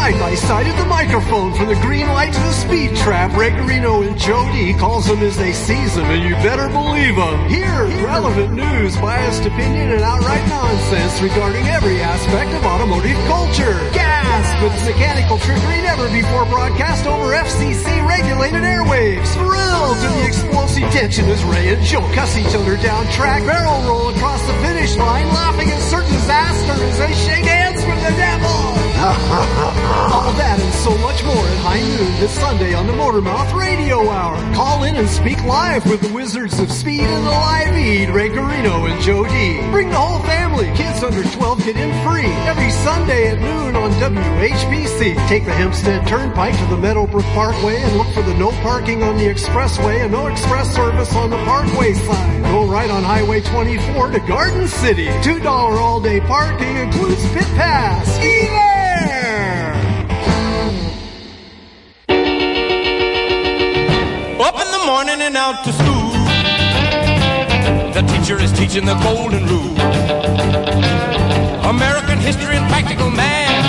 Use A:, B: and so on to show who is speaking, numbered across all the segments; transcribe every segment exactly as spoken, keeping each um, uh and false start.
A: side by side at the microphone from the green light to the speed trap. Ray Garino and Joe D calls them as they seize them, and you better believe them. Here, relevant news, biased opinion, and outright nonsense regarding every aspect of automotive culture. Gas with mechanical trickery never before broadcast over F C C-regulated airwaves. Thrill to the explosive tension as Ray and Joe cuss each other down track, barrel roll across the finish line, laughing at certain disaster as they shake hands with the devil. All that and so much more at high noon this Sunday on the Motormouth Radio Hour. Call in and speak live with the Wizards of Speed and the Live Eat, Ray Garino and Joe D. Bring the whole family. Kids under twelve get in free every Sunday at noon on W H B C. Take the Hempstead Turnpike to the Meadowbrook Parkway and look for the no parking on the expressway and no express service on the Parkway sign. Go right on Highway twenty-four to Garden City. two dollars all-day parking includes pit pass. Ski there!
B: Up in the morning and out to school. The teacher is teaching the golden rule. American history and practical math.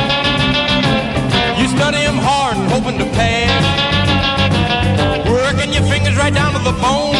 B: You study them hard and hoping to pass. Working your fingers right down to the bone.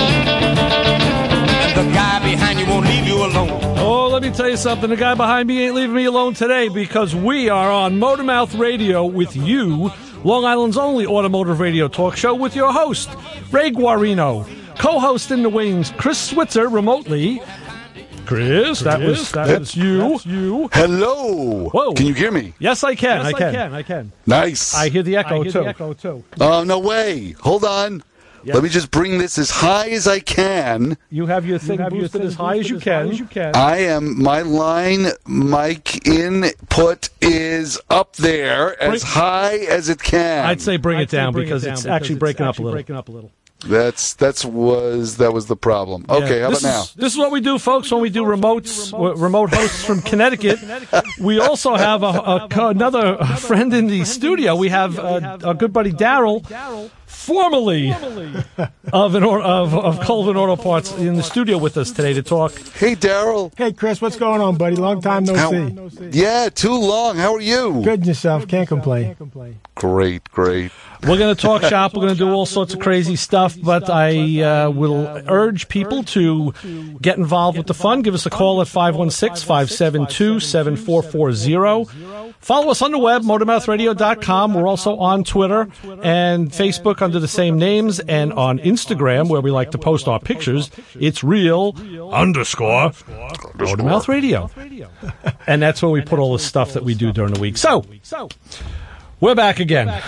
B: And the guy behind you won't leave you alone.
C: Oh, let me tell you something. The guy behind me ain't leaving me alone today because we are on Motormouth Radio with you, Long Island's only automotive radio talk show with your host, Ray Guarino. Co-host in the wings, Chris Switzer remotely. Chris, that was that was you. That's you.
D: Hello.
C: Whoa.
D: Can you hear me?
C: Yes, I can. Yes, I can. I can. I can.
D: Nice.
C: I hear the echo,
E: I hear
C: too.
E: the echo too.
D: Oh, no way. Hold on.
C: Yes.
D: Let me just bring this as high as I can.
C: You have your thing
E: have your
C: boosted
E: thing
C: as high as you
E: boosted as
C: can.
E: high as you can.
D: I am, my line mic input is up there as
C: Bring-
D: high as it can.
C: I'd say bring
E: I'd
C: it down
E: say bring
C: because
E: it down
C: it's
E: because
C: actually
E: it's
C: breaking up a
E: actually
C: little.
E: breaking up a little.
D: That's that's was that was the problem. Okay,
C: Yeah.
D: how
C: this
D: about now?
C: Is, this is what we do, folks, when we do remotes, w- remote hosts from Connecticut. We also have a, a, another friend in the studio. We have uh, our good buddy Daryl, formerly of an or, of of Colvin Auto Parts, in the studio with us today to talk.
D: Hey, Daryl.
E: Hey, Chris, what's going on, buddy? Long time no
D: How-
E: see.
D: Yeah, too long. How are you?
E: Good in yourself. Can't complain.
D: Great, great.
C: We're going to talk shop. We're going to do all sorts of crazy stuff, but I uh, will urge people to get involved with the fun. Give us a call at five one six, five seven two, seven four four zero. Follow us on the web, motormouth radio dot com. We're also on Twitter and Facebook under the same names, and on Instagram, where we like to post our pictures. It's real underscore Motormouth Radio. And that's where we put all the stuff that we do during the week. So, we're back again.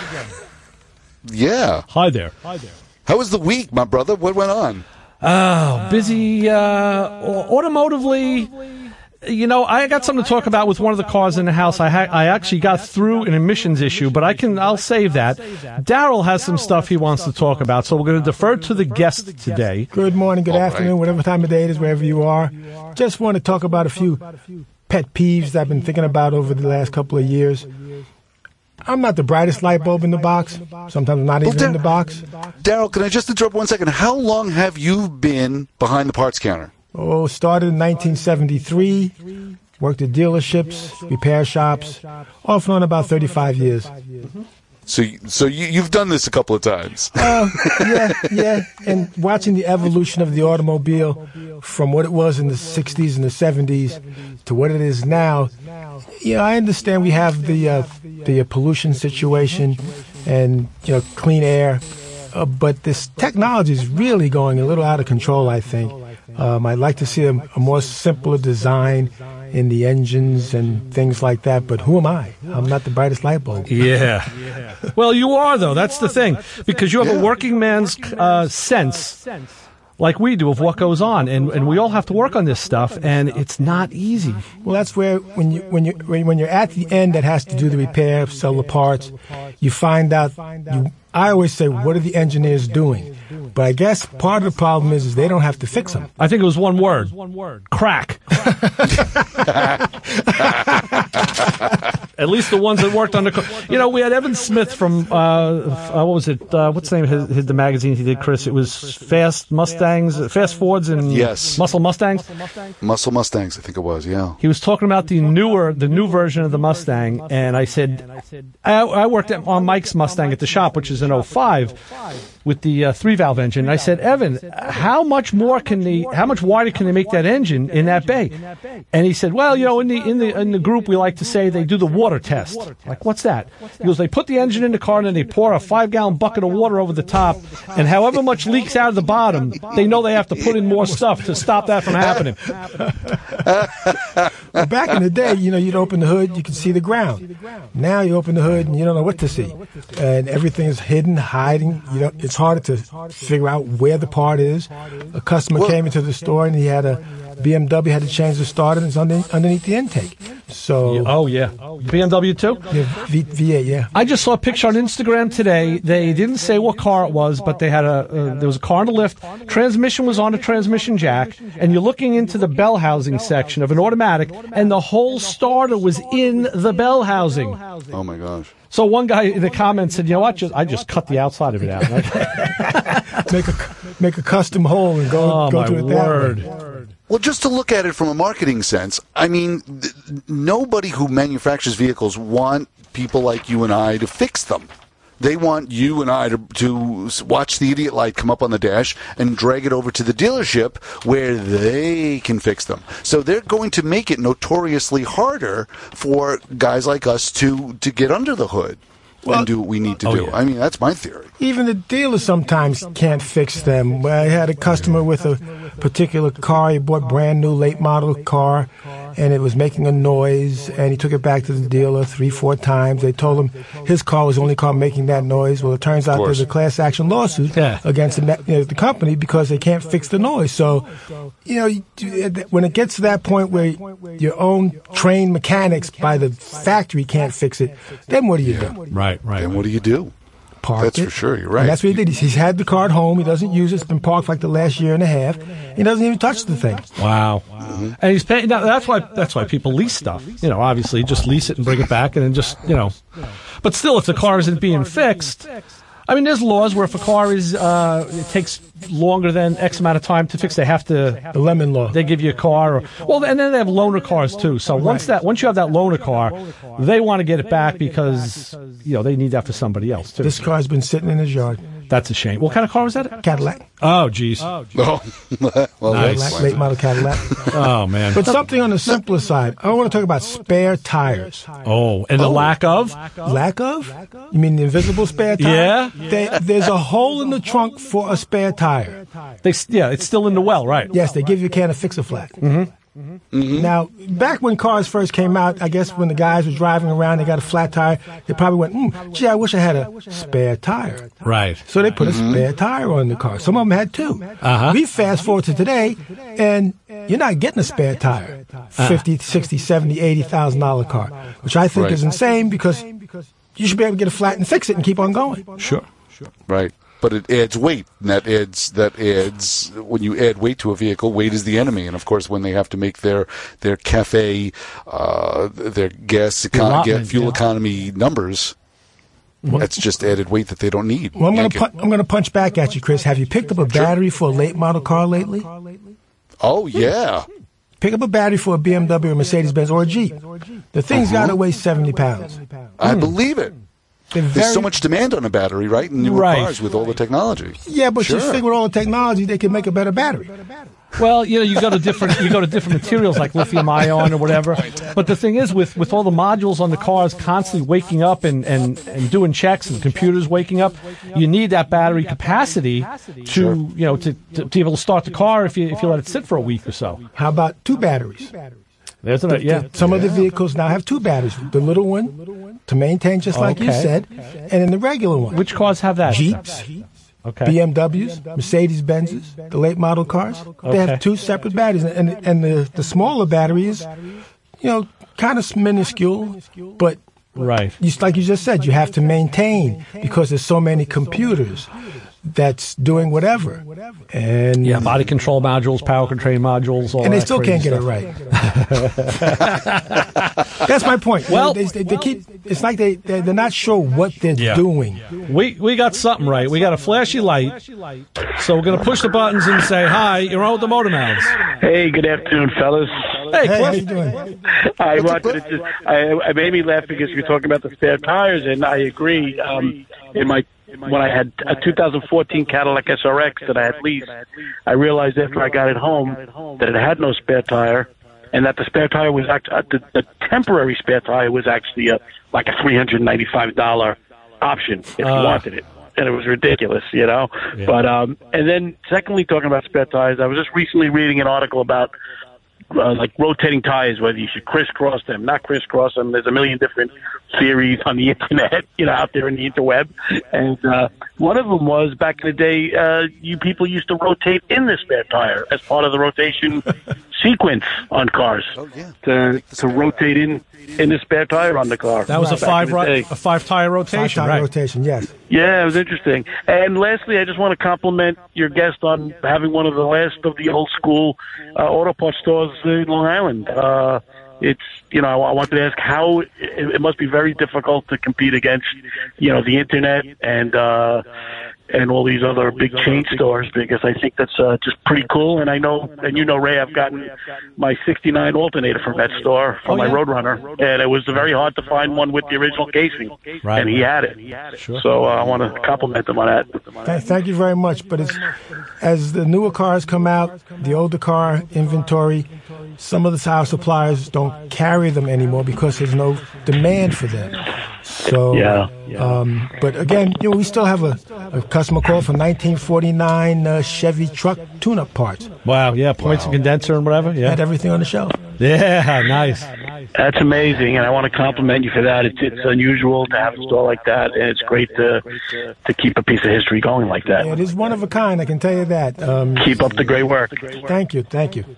D: Yeah.
C: Hi there.
D: How was the week, my brother? What went on?
C: Oh, busy uh, automotively. You know, I got something to talk about with one of the cars in the house. I ha- I actually got through an emissions issue, but I can I'll save that. Daryl has some stuff he wants to talk about, so we're going to defer to the guest today.
E: Good morning, good
D: All
E: afternoon,
D: right.
E: whatever time of day it is, wherever you are. Just want to talk about a few pet peeves that I've been thinking about over the last couple of years. I'm not the brightest light bulb in the box. Sometimes I'm not even
D: Dar-
E: in the box.
D: Daryl, can I just interrupt one second? How long have you been behind the parts counter?
E: Oh, started in nineteen seventy-three. Worked at dealerships, repair shops, off and on about thirty-five years.
D: So, you- so you, you've done this a couple of times.
E: Uh, yeah, yeah. And watching the evolution of the automobile from what it was in the sixties and the seventies to what it is now, yeah, I understand we have the uh, the uh, pollution situation and, you know, clean air, uh, but this technology is really going a little out of control, I think. Um, I'd like to see a, a more simpler design in the engines and things like that, but who am I? I'm not the brightest light bulb.
C: Yeah. Well, you are, though. That's the thing. Because you have a working man's uh, sense, like we do, of what goes on. And, and we all have to work on this stuff, and it's not easy.
E: Well, that's where when you when you when when you're at the end that has to do the repair, sell the parts, you find out. You, I always say, what are the engineers doing? But I guess part of the problem is, is they don't have to fix them.
C: I think it was one word. Crack. At least the ones that worked on the car. You know, we had Evan Smith from, uh, uh, what was it, uh, what's the name of his, his, the magazine he did, Chris? It was Fast Mustangs, Fast Fords and
D: yes.
C: Muscle Mustangs?
D: Muscle Mustangs, I think it was, yeah.
C: He was talking about the newer, the new version of the Mustang, and I said, I, I worked at, on Mike's Mustang at the shop, which is an oh five, with the uh, three-valve engine. I said, Evan, how much more can the, how much wider can they make that engine in that bay? And he said, well, you know, in the in the in the group we like to say they do the water test. Like, what's that? He goes, they put the engine in the car and then they pour a five-gallon bucket of water over the top, and however much leaks out of the bottom, they know they have to put in more stuff to stop that from happening.
E: Well, back in the day, you know, you'd open the hood, you could see the ground. Now you open the hood and you don't know what to see, and everything is hidden, hiding. You know, it's harder to figure out where the part is. A customer well, came into the store and he had a B M W, had to change the starter, and it's underneath, underneath the intake. So,
C: oh yeah, B M W too.
E: Yeah, v, V eight, yeah.
C: I just saw a picture on Instagram today. They didn't say what car it was, but they had a uh, there was a car on the lift. Transmission was on a transmission jack, and you're looking into the bell housing section of an automatic, and the whole starter was in the bell housing.
D: Oh my gosh.
C: So one guy in the comments said, "You know what? Just, I just cut the outside of it out.
E: make a make a custom hole and go
C: oh,
E: go to it that
C: word.
E: way."
D: Well, just to look at it from a marketing sense, I mean, th- nobody who manufactures vehicles want people like you and I to fix them. They want you and I to, to watch the idiot light come up on the dash and drag it over to the dealership where they can fix them. So they're going to make it notoriously harder for guys like us to, to get under the hood. Well, and do what we need to
C: oh,
D: do.
C: Yeah.
D: I mean, that's my theory.
E: Even the dealers sometimes can't fix them. I had a customer with a particular car. He bought brand new late model car, and it was making a noise, and he took it back to the dealer three, four times. They told him his car was the only car making that noise. Well, it turns out there's a class action lawsuit
C: yeah.
E: against the, you know, the company because they can't fix the noise. So, you know, when it gets to that point where your own trained mechanics by the factory can't fix it, then what do you do?
C: Right. Right.
D: Then what do you do?
E: Park
D: That's
E: it.
D: for sure. You're right.
E: And that's what he did. He's, he's had the car at home. He doesn't use it. It's been parked for like the last year and a half. He doesn't even touch the thing.
C: Wow. wow. Mm-hmm. And he's paying. Now, that's why. That's why people lease stuff. You know, obviously, just lease it and bring it back, and then just you know. But still, if the car isn't being fixed, I mean, there's laws where if a car is, uh, it takes longer than X amount of time to fix, they have to.
E: The lemon law.
C: They give you a car, or well, and then they have loaner cars too. So once that, once you have that loaner car, they want to get it back because you know they need that for somebody else too.
E: This car's been sitting in his yard.
C: That's a shame. What kind of car was that?
E: Cadillac.
C: Oh, geez.
D: Oh, well,
C: Nice.
E: Cadillac, late model Cadillac.
C: Oh man.
E: But something on the simpler side. I want to talk about spare tires.
C: Oh, and the lack of?
E: Lack of? You mean the invisible spare tire?
C: Yeah.
E: They, there's a hole in the trunk for a spare tire.
C: They, yeah, it's still in the well, right?
E: Yes, they give you a can of Fix-A-Flat. Mm-hmm. Mm-hmm. Now, back when cars first came out, I guess when the guys were driving around, they got a flat tire, they probably went, mm, gee, I wish I had a spare tire.
C: Right.
E: So they put mm-hmm. a spare tire on the car. Some of them had two.
C: Uh-huh.
E: We fast forward to today, and you're not getting a spare tire. fifty, sixty, seventy, eighty thousand dollar car, which I think
D: right.
E: is insane because you should be able to get a flat and fix it and keep on going.
C: Sure. Sure.
D: Right. But it adds weight, and that adds that adds when you add weight to a vehicle, weight is the enemy. And of course, when they have to make their their cafe, uh, their gas econ- get fuel yeah. economy numbers, well, that's just added weight that they don't need.
E: Well, I'm going to pu- I'm going to punch back at you, Chris. Have you picked up a battery sure. for a late model car lately?
D: Oh yeah.
E: Pick up a battery for a B M W or Mercedes-Benz or a Jeep. The thing's uh-huh. got to weigh seventy pounds.
D: I mm. believe it.
E: Very,
D: There's so much demand on a battery, right? In newer
C: right.
D: cars with all the technology.
E: Yeah, but
D: sure.
E: you figure with all the technology, they can make a better battery.
C: Well, you know, you go to different you go to different materials like lithium ion or whatever. But the thing is, with, with all the modules on the cars constantly waking up and, and, and doing checks and computers waking up, you need that battery capacity to
D: sure.
C: you know to, to, to be able to start the car if you if you let it sit for a week or so.
E: How about two batteries?
C: There's a, yeah.
E: Some
C: yeah.
E: of the vehicles now have two batteries. The little one to maintain, just like
C: okay.
E: you said, and then the regular one.
C: Which cars have that?
E: Jeeps,
C: okay.
E: B M Ws, Mercedes-Benzes, the late model cars. They
C: okay.
E: have two separate batteries, and and the the smaller battery is, you know, kind of minuscule, but
C: right.
E: You, like you just said, you have to maintain because there's so many computers. that's doing whatever. And
C: yeah, body control modules, power control modules, all
E: and they
C: that
E: still can't get
C: stuff.
E: it right. That's my point.
C: Well,
E: they, they, they keep. It's like they they're, they're not sure what they're
C: Yeah.
E: doing.
C: We we got something right. We got a flashy light, so we're going to push the buttons and say, hi, you're on with the Motor Mouths.
F: Hey, good afternoon, fellas.
C: Hey,
E: Hey, how
C: Cliff.
E: you doing?
F: I wanted to just, I, I made me laugh because you're talking about the spare tires, and I agree. Um, in my when I had a two thousand fourteen Cadillac S R X that I had leased, I realized after I got it home that it had no spare tire, and that the spare tire was actually uh, the, the temporary spare tire was actually a, like a three hundred ninety-five dollars option if you
C: Uh.
F: wanted it. And it was ridiculous, you know.
C: Yeah.
F: But um, and then secondly, talking about spare tires, I was just recently reading an article about uh, like rotating tires, whether you should crisscross them, not crisscross them. There's a million different theories on the internet, you know, out there in the interweb. And uh, one of them was back in the day, uh, you people used to rotate in the spare tire as part of the rotation sequence on cars.
D: Oh, yeah.
F: To to rotate in in the spare tire on the car.
C: That was a
F: back in
C: five
F: the
C: ro-
F: day.
C: a five tire rotation,
E: Five-time
C: right?
E: rotation, yes.
F: Yeah, it was interesting. And lastly, I just want to compliment your guest on having one of the last of the old school uh, auto parts stores in Long Island. Uh, it's, you know, I wanted to ask how it, it must be very difficult to compete against, you know, the internet and uh, and all these other big chain stores, because I think that's uh, just pretty cool. And I know, and you know, Ray, I've gotten my sixty-nine alternator from that store, from
C: Oh,
F: my
C: yeah?
F: Roadrunner, and it was very hard to find one with the original casing,
C: Right.
F: and he had it.
C: Sure.
F: So uh, I want to compliment him on that.
E: Th- thank you very much. But it's, as the newer cars come out, the older car inventory, some of the tire suppliers don't carry them anymore because there's no demand for them. So,
F: Yeah.
E: Um, but again, you know, we still have a, a customer call for nineteen forty-nine uh, Chevy truck tune-up parts.
C: Wow, yeah, points and condenser and whatever. Yeah,
E: Had everything on the shelf.
C: yeah, nice.
F: That's amazing, and I want to compliment you for that. It's it's unusual to have a store like that, and it's great to to keep a piece of history going like that.
E: It is one of a kind, I can tell you that. Um,
F: Keep up the great work.
E: thank you, thank you.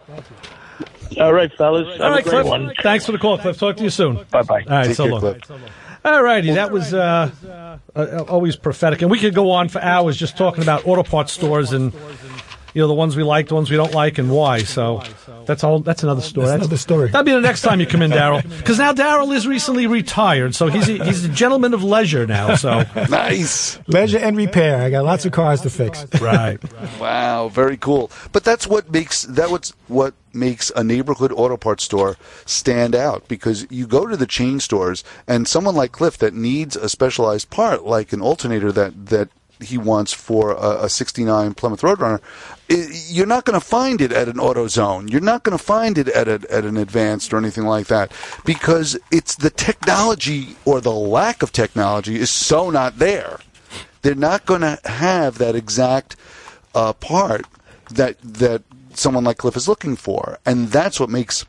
F: All right, fellas. Have
C: All right,
F: a great
C: Cliff.
F: one.
C: Thanks for the call, Cliff. Talk to you soon.
F: Bye bye.
C: All right,
D: Take
C: so
D: care,
C: long.
D: Cliff.
C: All righty, that was uh, uh, always prophetic, and we could go on for hours just talking about auto parts stores and you know the ones we like, the ones we don't like, and why. So that's all. That's another story.
E: That's another story.
C: That'll be the next time you come in, Daryl, because now Daryl is recently retired, so he's a, he's a gentleman of leisure now. So
D: Nice.
E: Leisure and repair. I got lots of cars to fix.
C: right.
D: Wow, very cool. But that's what makes that what's what makes a neighborhood auto parts store stand out, because you go to the chain stores and someone like Cliff that needs a specialized part like an alternator that that he wants for a, a sixty-nine Plymouth Roadrunner, I, you're not going to find it at an AutoZone. You're not going to find it at a, at an Advanced or anything like that, because it's the technology or the lack of technology is so not there. They're not going to have that exact uh, part that that someone like Cliff is looking for, and that's what makes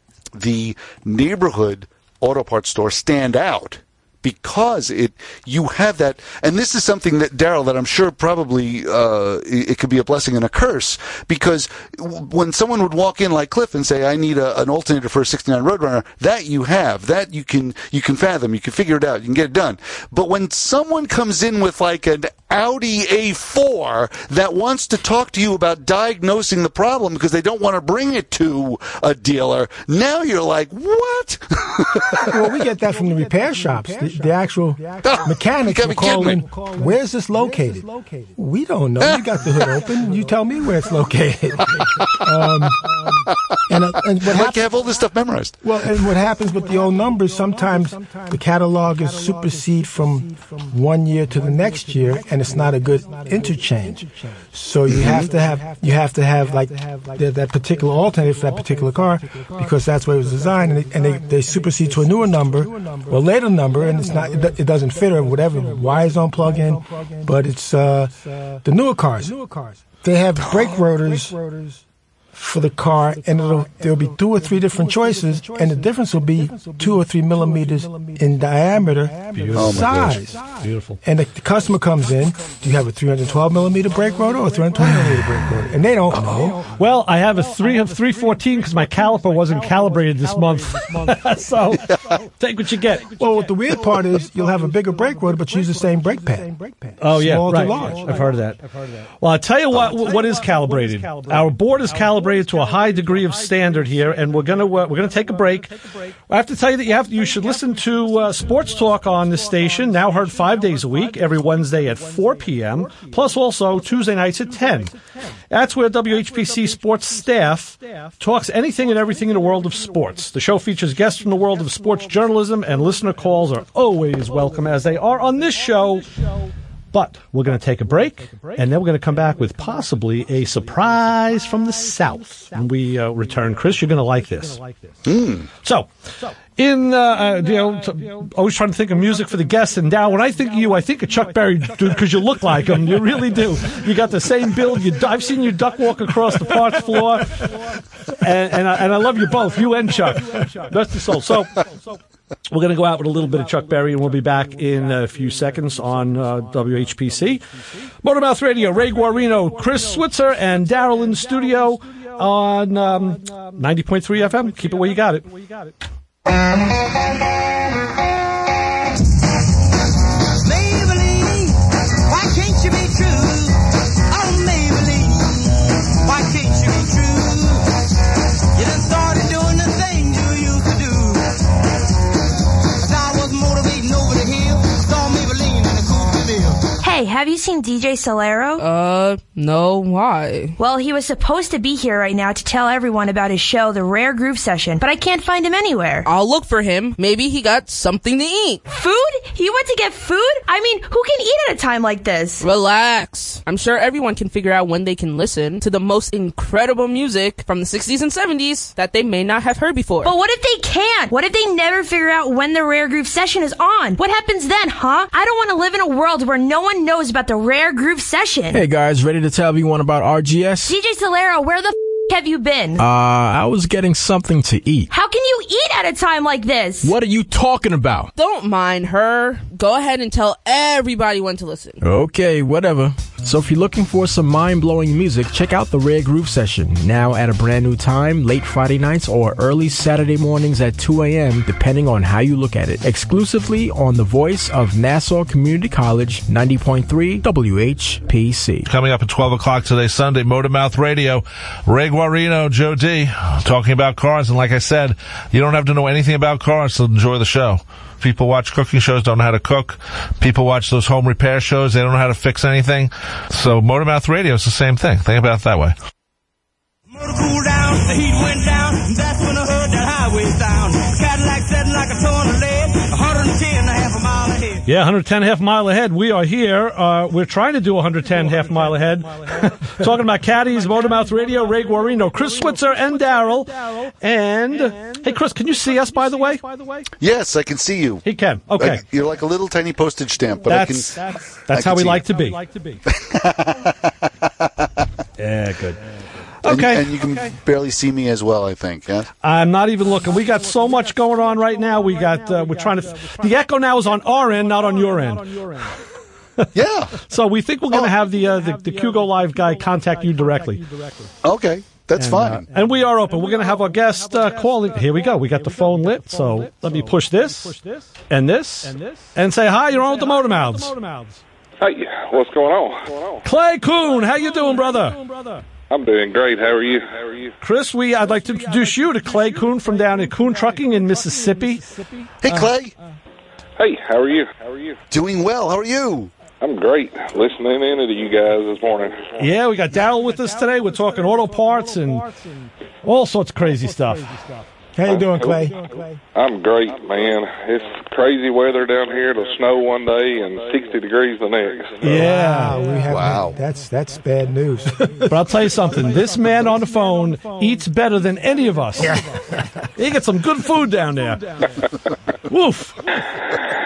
D: the neighborhood auto parts store stand out, because it you have that. And this is something that, Daryl, that I'm sure probably uh, it, it could be a blessing and a curse, because w- when someone would walk in like Cliff and say, I need a, an alternator for a sixty-nine Roadrunner, that you have, that you can you can fathom, you can figure it out, you can get it done. But when someone comes in with like an Audi A four that wants to talk to you about diagnosing the problem because they don't want to bring it to a dealer, now you're like, what?
E: Well, we get that from the repair shops. The, the actual mechanics
D: You
E: will
D: gotta be
E: call
D: kidding
E: in, where's this located? We don't know. You got the hood open. You tell me where it's located. um, and, uh, and what
D: Like
E: happens,
D: you have all this stuff memorized.
E: well, and what happens with the old numbers, sometimes the catalog is supersede from one year to the next year, and it's not a good interchange. So you have to have you have to have like that, that particular alternative for that particular car, because that's what it was designed, and, they, and they, they supersede to a newer number or later number, and it's not it, it doesn't fit or whatever. Wires don't plug in, but it's uh, the newer cars. They have brake rotors for the car, and it'll, there'll be two or three different choices, and the difference will be two or three millimeters in diameter,
C: Beautiful.
E: size.
C: Beautiful.
E: And the, the customer comes in, do you have a three hundred twelve millimeter brake rotor or a three hundred twenty millimeter brake rotor? And they don't know.
C: Well, I have a three of three fourteen because my caliper wasn't calibrated this month. So take what you get.
E: Well, what the weird part is, you'll have a bigger brake rotor, but use the same brake pad.
C: Oh, yeah,
E: Small
C: right.
E: to large.
C: I've heard of that. Well, I'll tell you what what is calibrated. Our board is calibrated to a high degree of standard here, and we're going to uh, we're going to take a break. I have to tell you that you have you should listen to uh, Sports Talk on this station, now heard five days a week, every Wednesday at four p.m., plus also Tuesday nights at ten. That's where W H P C sports staff talks anything and everything in the world of sports. The show features guests from the world of sports journalism, and listener calls are always welcome, as they are on this show. But we're going to take a break, and then we're going to come back with possibly a surprise from the South. When we uh, return, Chris, you're going to like this.
D: Mm.
C: So, in, uh, uh, you know, t- always trying to think of music for the guests, and now when I think of you, I think of Chuck Berry, dude, because you look like him. You really do. You got the same build. You, I've seen you duck walk across the parts floor, and, and, I, and I love you both, you and Chuck. Best of soul. So, we're going to go out with a little bit of Chuck Berry, and we'll be back in a few seconds on uh, W H P C. Motormouth Radio, Ray Guarino, Chris Switzer, and Daryl in the studio on um, ninety point three F M. Keep it where you got it.
B: Maybelline, why can't you be true? Oh, Maybelline, why can't you be true? You done started doing the things you used to do. As I was motivating over the hill, saw Maybelline in the Coupe de Ville.
G: Hey, have you seen D J Solero?
H: Uh, no, why?
G: Well, he was supposed to be here right now to tell everyone about his show, The Rare Groove Session, but I can't find him anywhere.
H: I'll look for him. Maybe he got something to eat.
G: Food? He went to get food? I mean, who can eat at a time like this?
H: Relax. I'm sure everyone can figure out when they can listen to the most incredible music from the sixties and seventies that they may not have heard before.
G: But what if they can't? What if they never figure out when the Rare Groove Session is on? What happens then, huh? I don't want to live in a world where no one knows about the Rare Groove Session.
I: Hey guys, ready to tell everyone about R G S?
G: D J Solero, where the f*** have you been?
I: Uh, I was getting something to eat.
G: How can you eat at a time like this?
I: What are you talking about?
H: Don't mind her. Go ahead and tell everybody when to listen.
I: Okay, whatever. So if you're looking for some mind-blowing music, check out the Rare Groove Session, now at a brand new time, late Friday nights or early Saturday mornings at two a.m., depending on how you look at it. Exclusively on the voice of Nassau Community College, ninety point three W H P C.
J: Coming up at twelve o'clock today, Sunday, Motormouth Radio, Ray Guarino, Joe D, talking about cars. And like I said, you don't have to know anything about cars to enjoy the show. People watch cooking shows, don't know how to cook. People watch those home repair shows, they don't know how to fix anything. So Motormouth Radio is the same thing. Think about it that way.
B: Motor cooled down, the heat went down, and that's when I heard that highway sound. Cadillac setting like a ton of lead, one hundred ten and a half a mile ahead.
C: Yeah, one hundred ten half mile ahead. We are here. Uh, we're trying to do one hundred ten half mile ahead. Talking about caddies, Motormouth Radio, Ray Guarino, Chris Switzer, and Daryl. And, hey, Chris, can you see us, by the way?
D: Yes, I can see you.
C: He can. Okay.
D: Like, you're like a little tiny postage stamp, but
C: that's,
D: I can.
C: That's, that's
D: I
C: how
D: can
C: we like
D: you.
C: to be. Yeah, good.
D: And,
C: Okay.
D: and you can okay. barely see me as well, I think. Yeah.
C: I'm not even looking. We got so much going on right now. We got. Uh, we're trying to. The echo now is on our end, not on your end.
D: Yeah.
C: So we think we're going to oh. have the uh, the, the Q Go Live guy contact you directly.
D: Okay. That's
C: and,
D: fine.
C: Uh, and we are open. We're going to have our guest uh, calling. Here we go. We got the phone lit. So let me push this and this and say hi. You're on with the Motor Mouths.
K: Hey, what's going on?
C: Clay Coon, how you doing, brother?
K: I'm doing great. How are you? How are you?
C: Chris, we I'd like to introduce you to Clay Coon from down at Coon Trucking in Mississippi.
D: Hey, Clay.
K: Uh, hey, how are you? How are you?
D: Doing well. How are you?
K: I'm great. Listening in to you guys this morning.
C: Yeah, we got Daryl with us today. We're talking auto parts and all sorts of crazy stuff.
E: How you doing, Clay?
K: I'm great, man. It's crazy weather down here. It'll snow one day and sixty degrees the next. So.
C: Yeah.
E: Wow, we have,
D: wow.
E: That's, that's bad news.
C: But I'll tell you something. This man on the phone eats better than any of us. He gets some good food down there. Woof.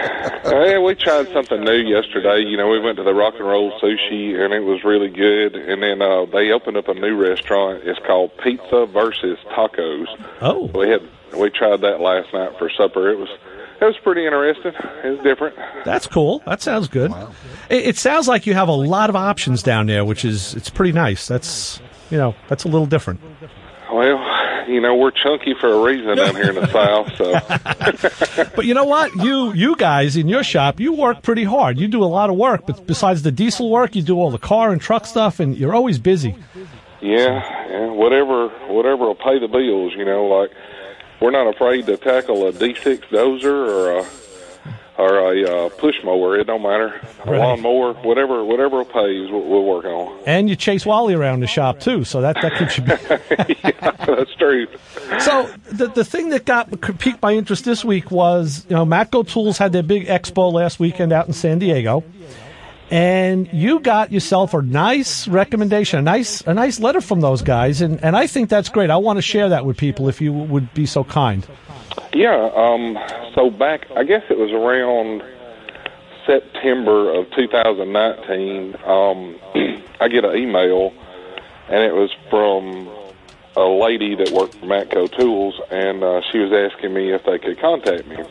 K: Yeah, we tried something new yesterday. You know, we went to the Rock and Roll Sushi, and it was really good. And then uh, they opened up a new restaurant. It's called Pizza versus Tacos.
C: Oh.
K: We had we tried that last night for supper. It was it was pretty interesting. It was different.
C: That's cool. That sounds good. It, it sounds like you have a lot of options down there, which is it's pretty nice. That's you know that's a little different.
K: Well, you know, we're chunky for a reason down here in the South. So,
C: but you know what? You you guys in your shop, you work pretty hard. You do a lot of work, but besides the diesel work, you do all the car and truck stuff, and you're always busy.
K: Yeah, yeah, whatever, whatever will pay the bills. You know, like we're not afraid to tackle a D six dozer or a or a uh, push mower. It don't matter. A
C: Right.
K: lawnmower, whatever, whatever will pay is what we'll work on.
C: And you chase Wally around the shop too, so that, that keeps you busy.
K: Yeah, that's true.
C: So the the thing that got piqued my interest this week was, you know, Matco Tools had their big expo last weekend out in San Diego, and you got yourself a nice recommendation, a nice a nice letter from those guys, and, and I think that's great. I want to share that with people if you would be so kind.
K: Yeah, um, so back, I guess it was around September of two thousand nineteen, um, I get an email, and it was from a lady that worked for Matco Tools, and uh, she was asking me if they could contact me.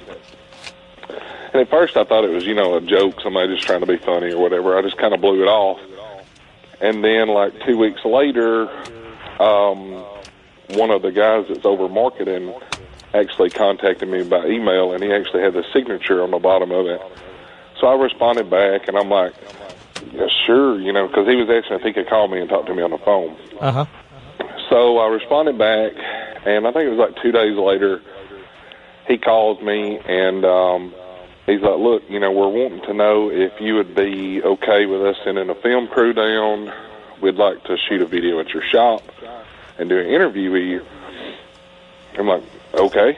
K: And at first I thought it was, you know, a joke, somebody just trying to be funny or whatever. I just kind of blew it off. And then, like, two weeks later, um, one of the guys that's over marketing actually contacted me by email, and he actually had the signature on the bottom of it. So I responded back, and I'm like, yeah, sure, you know, because he was asking if he could call me and talk to me on the phone.
C: Uh-huh.
K: So I responded back, and I think it was like two days later, he calls me, and um, he's like, look, you know, we're wanting to know if you would be okay with us sending a film crew down. We'd like to shoot a video at your shop and do an interview with you. I'm like, okay.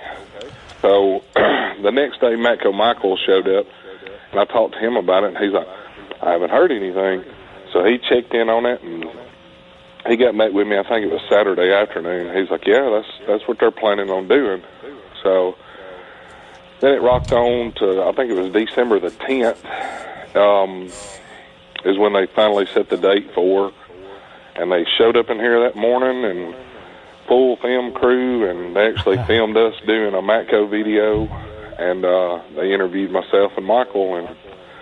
K: So the next day, Matco Michael showed up, and I talked to him about it, and he's like, I haven't heard anything. So he checked in on it, and he got met with me, I think it was Saturday afternoon. He's like, yeah, that's that's what they're planning on doing. So then it rocked on to, I think it was December the tenth, um, is when they finally set the date for, and they showed up in here that morning, and full film crew, and they actually filmed us doing a Matco video, and uh, they interviewed myself and Michael, and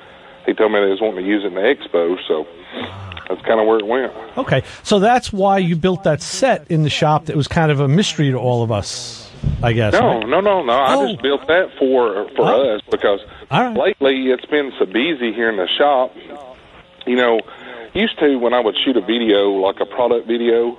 K: he told me they was wanting to use it in the expo, so that's kind of where it went.
C: Okay, so that's why you built that set in the shop that was kind of a mystery to all of us, I guess.
K: No,
C: right?
K: no, no, no.
C: Oh.
K: I just built that for for
C: Oh.
K: us because
C: All right.
K: lately it's been so busy here in the shop. You know, used to when I would shoot a video, like a product video,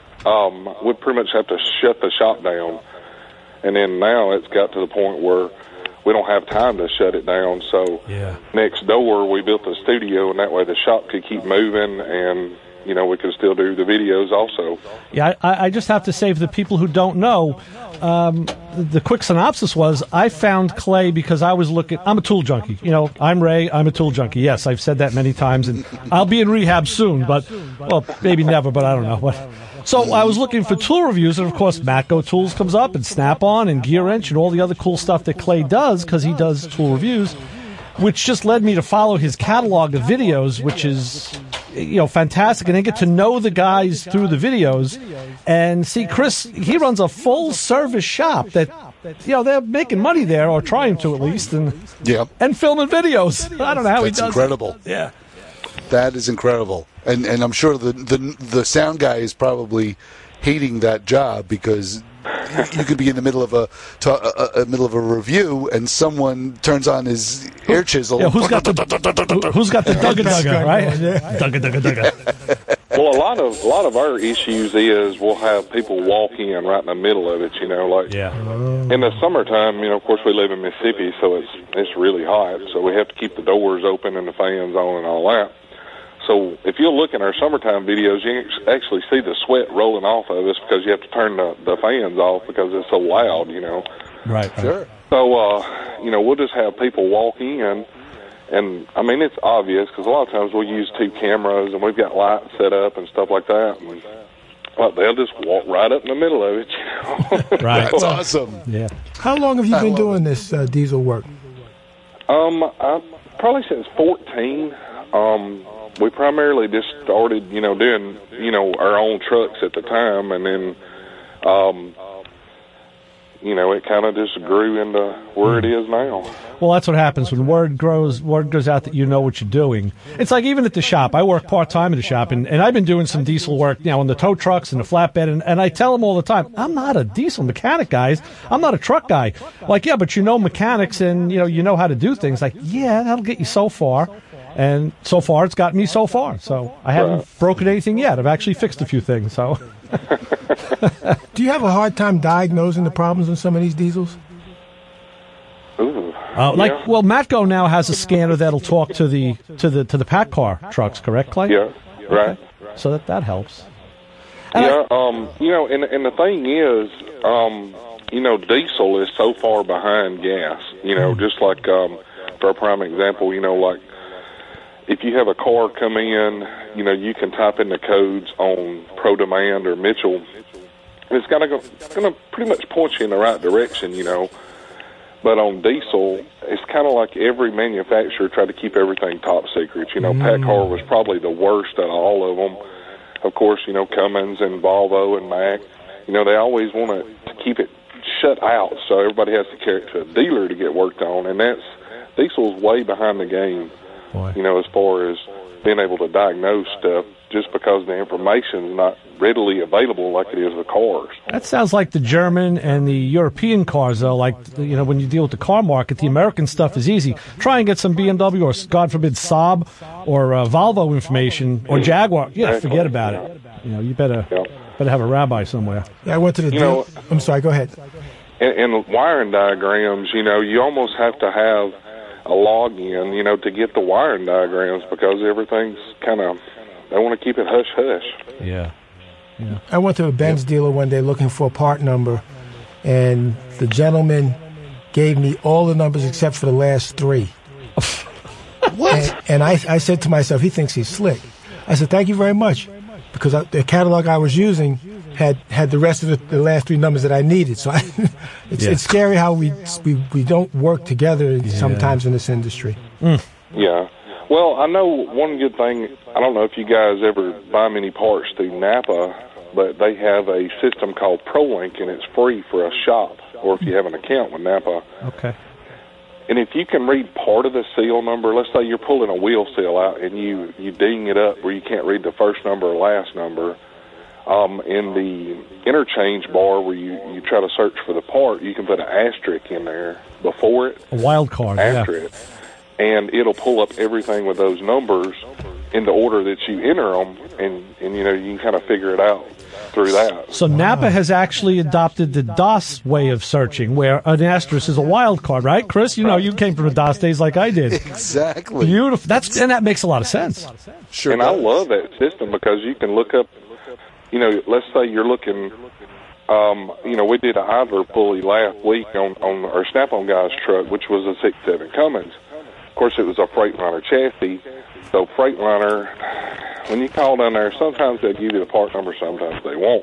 K: um, we'd pretty much have to shut the shop down. And then now it's got to the point where we don't have time to shut it down. So
C: Yeah.
K: next door we built a studio, and that way the shop could keep moving, and you know we could still do the videos also.
C: Yeah, I, I just have to say for the people who don't know, um, the quick synopsis was I found Clay because I was looking. I'm a tool junkie. You know, I'm Ray. I'm a tool junkie. Yes, I've said that many times, and I'll be in rehab soon. But well, maybe never. But I don't know. But so I was looking for tool reviews, and of course, Matco Tools comes up, and Snap-on, and Gear Wrench, and all the other cool stuff that Clay does because he does tool reviews, which just led me to follow his catalog of videos, which is, you know, fantastic. And I get to know the guys through the videos and see Chris, he runs a full service shop that, you know, they're making money there, or trying to at least, and
D: Yeah.
C: and filming videos. I don't know how
D: That's
C: he does
D: incredible.
C: it. Yeah.
D: That is incredible, and and I'm sure the the the sound guy is probably hating that job because you could be in the middle of a, ta- a, a middle of a review and someone turns on his air chisel.
C: Yeah, who's got the who- who's got the dugga dugga, right? Dugga dugga dugga.
K: Well, a lot of a lot of our issues is we'll have people walk in right in the middle of it. You know, like
C: Yeah.
K: in the summertime. You know, of course, we live in Mississippi, so it's it's really hot. So we have to keep the doors open and the fans on and all that. So if you look in our summertime videos, you can actually see the sweat rolling off of us because you have to turn the, the fans off because it's so loud. You know.
C: Right. right.
D: Sure.
K: So, uh, you know, we'll just have people walk in, and, I mean, it's obvious because a lot of times we'll use two cameras, and we've got lights set up and stuff like that. And, well, they'll just walk right up in the middle of it, you know.
C: Right.
D: That's awesome.
C: Yeah.
E: How long have you
D: I
E: been
D: love
E: doing this uh, diesel work?
K: Um, I, probably since fourteen. Um, we primarily just started, you know, doing, you know, our own trucks at the time, and then, um, you know, it kind of just grew into where it is now.
C: Well, that's what happens when word grows. Word goes out that you know what you're doing. It's like even at the shop. I work part time at the shop, and, and I've been doing some diesel work, you know, on the tow trucks and the flatbed. And, and I tell them all the time, I'm not a diesel mechanic, guys. I'm not a truck guy. Like, yeah, but you know mechanics, and you know you know how to do things. Like, yeah, that'll get you so far. And so far, it's got me so far. So I haven't
K: Right.
C: broken anything yet. I've actually fixed a few things. So.
E: Do you have a hard time diagnosing the problems in some of these diesels?
K: Ooh.
C: Uh, like,
K: yeah.
C: well, Matco now has a scanner that'll talk to the to the to the Pack car trucks, correct, Clay?
K: Yeah, right.
C: So that that helps. And
K: Yeah, um, you know, and and the thing is, um, you know, diesel is so far behind gas. You know, just like um, for a prime example, you know, like if you have a car come in, you know, you can type in the codes on ProDemand or Mitchell. And it's gonna go, it's gonna pretty much point you in the right direction, you know. But on diesel, it's kind of like every manufacturer tried to keep everything top secret. You know, PACCAR was probably the worst out of all of them. Of course, you know, Cummins and Volvo and Mack, you know, they always want to keep it shut out, so everybody has to carry it to a dealer to get worked on, and that's, diesel's way behind the game,
C: Boy.
K: you know, as far as being able to diagnose stuff, just because the information is not readily available like it is with cars.
C: that sounds like the German and the European cars, though. Like, you know, when you deal with the car market, the American stuff is easy. Try and get some B M W or, God forbid, Saab or uh, Volvo information or Jaguar. Yeah,
K: Exactly.
C: forget about it. You know, you better
K: Yeah.
C: better have a rabbi somewhere.
E: Yeah, I went to the.
K: You
E: deal-
K: know-
E: I'm sorry. Go ahead.
K: And, and wiring diagrams, you know, you almost have to have a login, you know, to get the wiring diagrams, because everything's kind of, they want to keep it hush-hush.
C: Yeah.
E: I went to a Benz dealer one day looking for a part number, and the gentleman gave me all the numbers except for the last three. What? And, and I, I said to myself, he thinks he's slick. I said, thank you very much, because I, the catalog I was using had, had the rest of the, the last three numbers that I needed. So I, it's,
C: Yeah.
E: it's scary how we, we we don't work together sometimes in this industry.
K: Yeah. Well, I know one good thing, I don't know if you guys ever buy many parts through Napa, but they have a system called ProLink, and it's free for a shop, or if you have an account with Napa.
C: Okay.
K: And if you can read part of the seal number, let's say you're pulling a wheel seal out and you, you ding it up where you can't read the first number or last number, um, in the interchange bar where you, you try to search for the part, you can put an asterisk in there before it,
C: A wild card.
K: after
C: Yeah.
K: it, and it'll pull up everything with those numbers in the order that you enter them, and, and you know, you can kind of figure it out through that.
C: So Napa has actually adopted the DOS way of searching, where an asterisk is a wild card, right, Chris? You know, you came from the DOS days like I did.
D: Exactly.
C: Beautiful. That's and that makes a lot of sense.
D: Sure
K: And I
D: does.
K: love that system, because you can look up, you know, let's say you're looking, um, you know, we did an idler pulley last week on, on our Snap-on guy's truck, which was a six seven Cummins. Of course, it was a Freightliner chassis. So Freightliner, when you call down there, sometimes they'll give you the part number, sometimes they won't.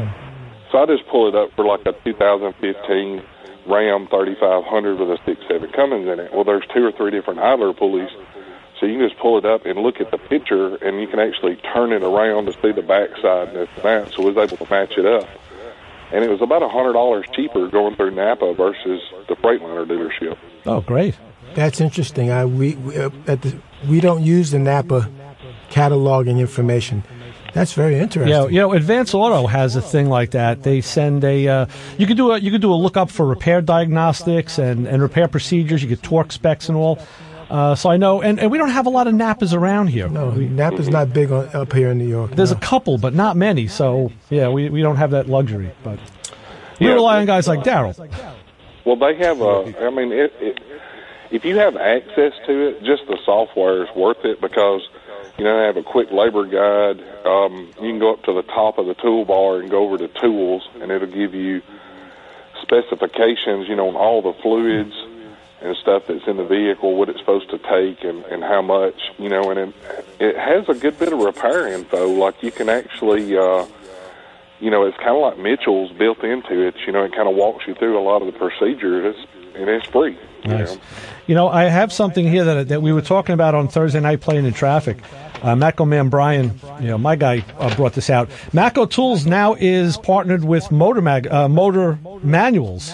K: So I just pull it up for like a two thousand fifteen Ram thirty-five hundred with a six seven Cummins in it. Well, there's two or three different idler pulleys. So you can just pull it up and look at the picture, and you can actually turn it around to see the backside and this and that. So I was able to match it up. And it was about one hundred dollars cheaper going through Napa versus the Freightliner dealership.
C: Oh, great.
E: That's interesting. I we we, uh, at the, we don't use the Napa cataloging information. That's very interesting.
C: Yeah, you know, Advance Auto has a thing like that. They send a uh, you could do a you could do a lookup for repair diagnostics and, and repair procedures. You get torque specs and all. Uh, so I know, and, and we don't have a lot of Napas around here.
E: No, Napa's not big on, up here in New York.
C: There's
E: no.
C: a couple, but not many. So yeah, we we don't have that luxury. But we
K: Yeah.
C: rely on guys like Daryl.
K: Well, they have a, I mean, it, it, if you have access to it, just the software is worth it, because, you know, they have a quick labor guide. Um, you can go up to the top of the toolbar and go over to tools, and it'll give you specifications, you know, on all the fluids and stuff that's in the vehicle, what it's supposed to take and, and how much, you know, and it, it has a good bit of repair info. Like you can actually, uh, you know, it's kind of like Mitchell's built into it. You know, it kind of walks you through a lot of the procedures, and it's free. You
C: Nice.
K: know?
C: You know, I have something here that that we were talking about on Thursday night playing in traffic. Uh, Matco Man Brian, you know, my guy uh, brought this out. Matco Tools now is partnered with Motor Mag, uh, Motor Manuals,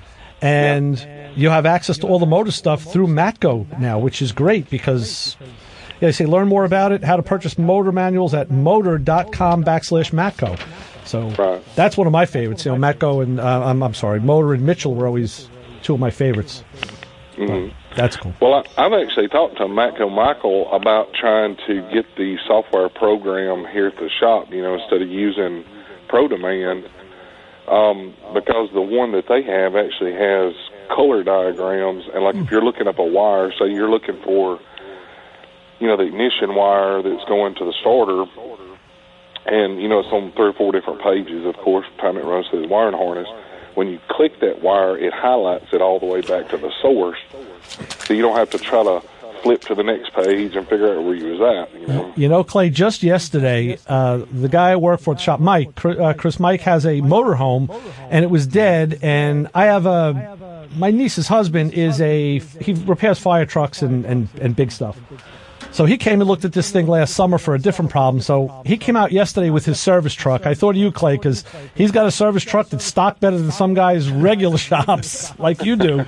C: and you have access to all the motor stuff through Matco now, which is great because yeah, they say learn more about it, how to purchase motor manuals at motor.com backslash Matco. So
K: Right.
C: that's one of my favorites. You know, Matco and uh, I'm, I'm sorry, Motor and Mitchell were always two of my favorites.
K: Mhm.
C: That's cool.
K: Well, I, I've actually talked to Matco Michael about trying to get the software program here at the shop, you know, instead of using ProDemand, um, because the one that they have actually has color diagrams, and like if you're looking up a wire, say you're looking for, you know, the ignition wire that's going to the starter, and, you know, it's on three or four different pages, of course, by the time it runs through the wiring harness. When you click that wire, it highlights it all the way back to the source, so you don't have to try to flip to the next page and figure out where you was at. You know,
C: You know, Clay, just yesterday, uh, the guy I work for at the shop, Mike, Chris, uh, Chris Mike, has a motorhome, and it was dead, and I have a, my niece's husband is a, he repairs fire trucks and, and, and big stuff. So he came and looked at this thing last summer for a different problem. So he came out yesterday with his service truck. I thought of you, Clay, because he's got a service truck that's stocked better than some guys' regular shops like you do.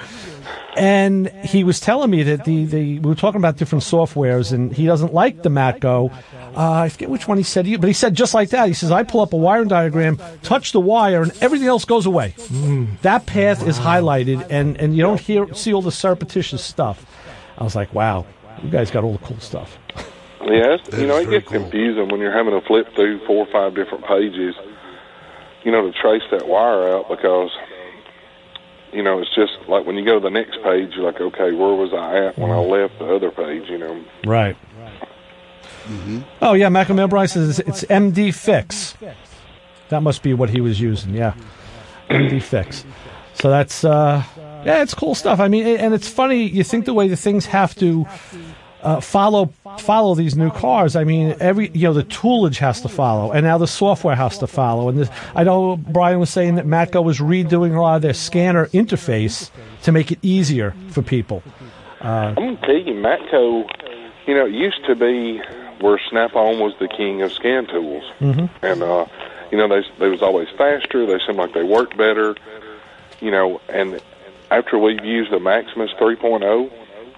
C: And he was telling me that the, the we were talking about different softwares, and he doesn't like the Matco. Uh, I forget which one he said, but he said just like that. He says, I pull up a wiring diagram, touch the wire, and everything else goes away. Mm. That path is highlighted, and, and you don't hear see all the surreptitious stuff. I was like, wow. You guys got all the cool stuff.
K: yeah, it's, you know, it gets confusing when you're having to flip through four or five different pages, you know, to trace that wire out, because, you know, it's just like when you go to the next page, you're like, okay, where was I at when I left the other page, you know?
C: Right. Mm-hmm. Oh, yeah, Macamel Bryce says it's M D Fix. That must be what he was using, yeah. M D Fix. So that's, uh, yeah, it's cool stuff. I mean, and it's funny, you think the way the things have to uh, follow follow these new cars. I mean, every, you know, the toolage has to follow, and now the software has to follow. And this, I know Brian was saying that Matco was redoing a lot of their scanner interface to make it easier for people. Uh,
K: I'm going to tell you, Matco, you know, it used to be where Snap-on was the king of scan tools.
C: Mm-hmm.
K: And, uh, you know, they, they was always faster. They seemed like they worked better, you know, and after we've used the Maximus three point oh,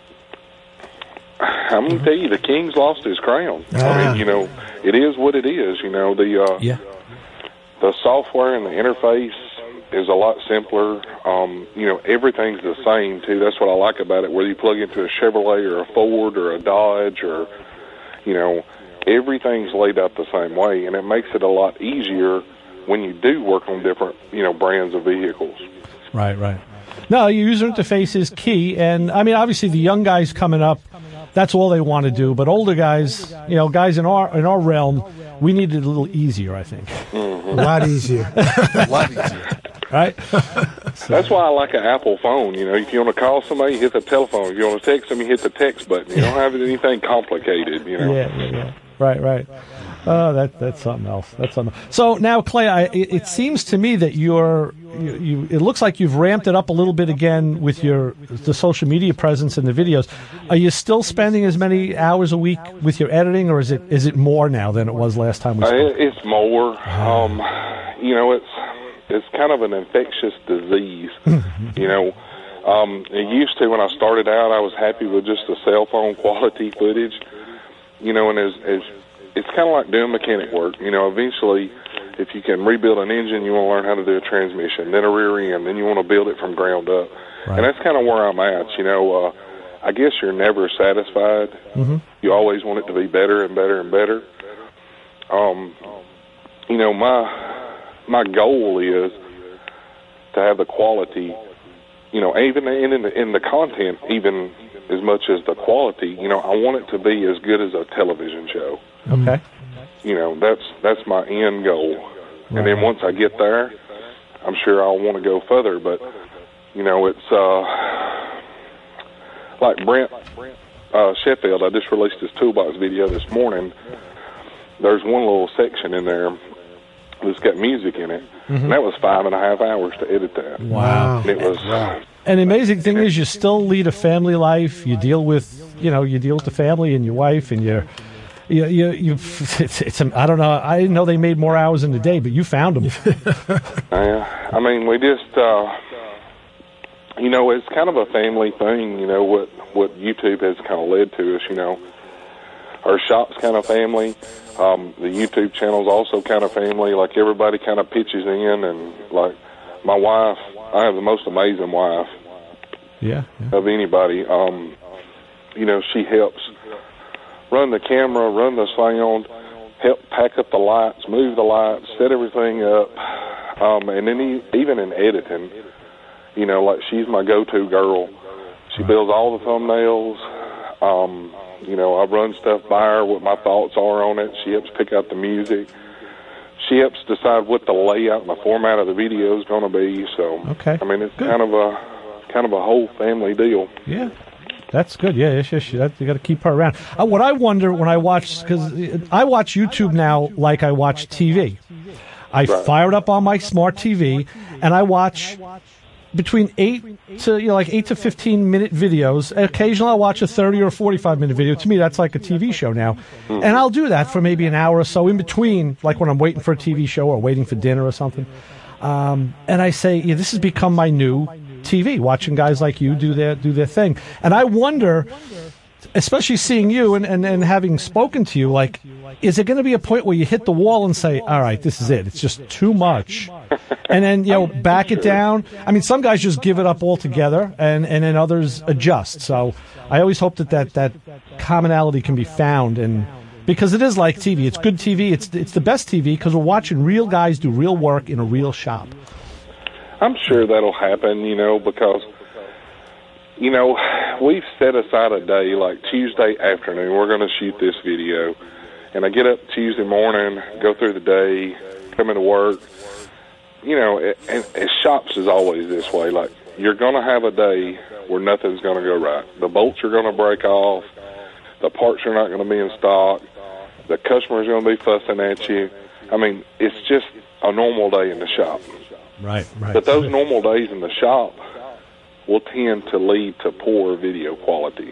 K: I'm going to tell you, the king's lost his crown.
E: Ah.
K: I mean, you know, it is what it is. You know, the uh,
C: yeah.
K: the software and the interface is a lot simpler. Um, you know, everything's the same, too. That's what I like about it, whether you plug into a Chevrolet or a Ford or a Dodge or, you know, everything's laid out the same way, and it makes it a lot easier when you do work on different, you know, brands of vehicles.
C: Right, right. No, user interface is key, and I mean, obviously, the young guys coming up, that's all they want to do. But older guys, you know, guys in our in our realm, we need it a little easier, I think.
K: Mm-hmm.
E: A lot easier.
D: A lot easier.
C: Right?
K: So. That's why I like an Apple phone. You know, if you want to call somebody, you hit the telephone. If you want to text them, you hit the text button. You don't have anything complicated. You know.
C: Yeah, yeah, yeah. Right, right. Oh, that that's something else. That's something. So now, Clay, I, it, it seems to me that you're, you, you. It looks like you've ramped it up a little bit again with your the social media presence and the videos. Are you still spending as many hours a week with your editing, or is it is it more now than it was last time we spoke?
K: Uh, it's more. Um, you know, it's it's kind of an infectious disease. You know, um, it used to when I started out, I was happy with just the cell phone quality footage. You know, and as as it's kind of like doing mechanic work. You know, eventually, if you can rebuild an engine, you want to learn how to do a transmission, then a rear end, then you want to build it from ground up. Right. And that's kind of where I'm at. You know, uh, I guess you're never satisfied.
C: Mm-hmm.
K: You always want it to be better and better and better. Um, you know, my my goal is to have the quality. You know, even in in the, in the content, even as much as the quality. You know, I want it to be as good as a television show.
C: Okay.
K: You know, that's that's my end goal.
C: Right.
K: And then once I get there, I'm sure I'll want to go further. But, you know, it's uh, like Brent uh, Sheffield. I just released his toolbox video this morning. There's one little section in there that's got music in it.
C: Mhm.
K: And that was five and a half hours to edit that.
C: Wow.
K: And it was.
C: And the amazing thing is, you still lead a family life. You deal with, you know, you deal with the family and your wife, and you're, you, you, you. It's, it's. I don't know. I didn't know they made more hours in the day, but you found them.
K: Yeah, I mean, we just, uh, you know, it's kind of a family thing. You know what what YouTube has kind of led to us. You know, our shop's kind of family. Um, the YouTube channel's also kind of family. Like everybody kind of pitches in, and like my wife, I have the most amazing wife.
C: Yeah, yeah.
K: Of anybody. Um, you know, she helps run the camera, run the sound, help pack up the lights, move the lights, set everything up, um, and then e- even in editing, you know, like she's my go-to girl. She builds all the thumbnails. Um, you know, I run stuff by her, what my thoughts are on it. She helps pick out the music. She helps decide what the layout and the format of the video is going to be. So,
C: okay.
K: I mean, it's Good. kind of a kind of a whole family deal.
C: Yeah. That's good. Yeah, yes, yes, yes. You got to keep her around. Uh, what I wonder when I watch, because I watch YouTube now like I watch T V. I
K: Right.
C: fire it up on my smart T V, and I watch between eight to you know like eight to fifteen minute videos. Occasionally, I'll watch a thirty or forty-five minute video. To me, that's like a T V show now, and I'll do that for maybe an hour or so in between, like when I'm waiting for a T V show or waiting for dinner or something. Um, and I say, yeah, this has become my new T V, watching guys like you do their do their thing. And I wonder, especially seeing you and, and, and having spoken to you, like, is there going to be a point where you hit the wall and say, all right, this is it. It's just too much. And then, you know, back it down. I mean, some guys just give it up altogether, and, and then others adjust. So I always hope that that, that commonality can be found. And because it is like T V. It's good T V. It's, it's the best T V because we're watching real guys do real work in a real shop.
K: I'm sure that'll happen, you know, because, you know, we've set aside a day, like Tuesday afternoon, we're going to shoot this video. And I get up Tuesday morning, go through the day, come into work. You know, it, and, and shops is always this way. Like, you're going to have a day where nothing's going to go right. The bolts are going to break off. The parts are not going to be in stock. The customer's going to be fussing at you. I mean, it's just a normal day in the shop.
C: Right, right.
K: But those normal days in the shop will tend to lead to poor video quality.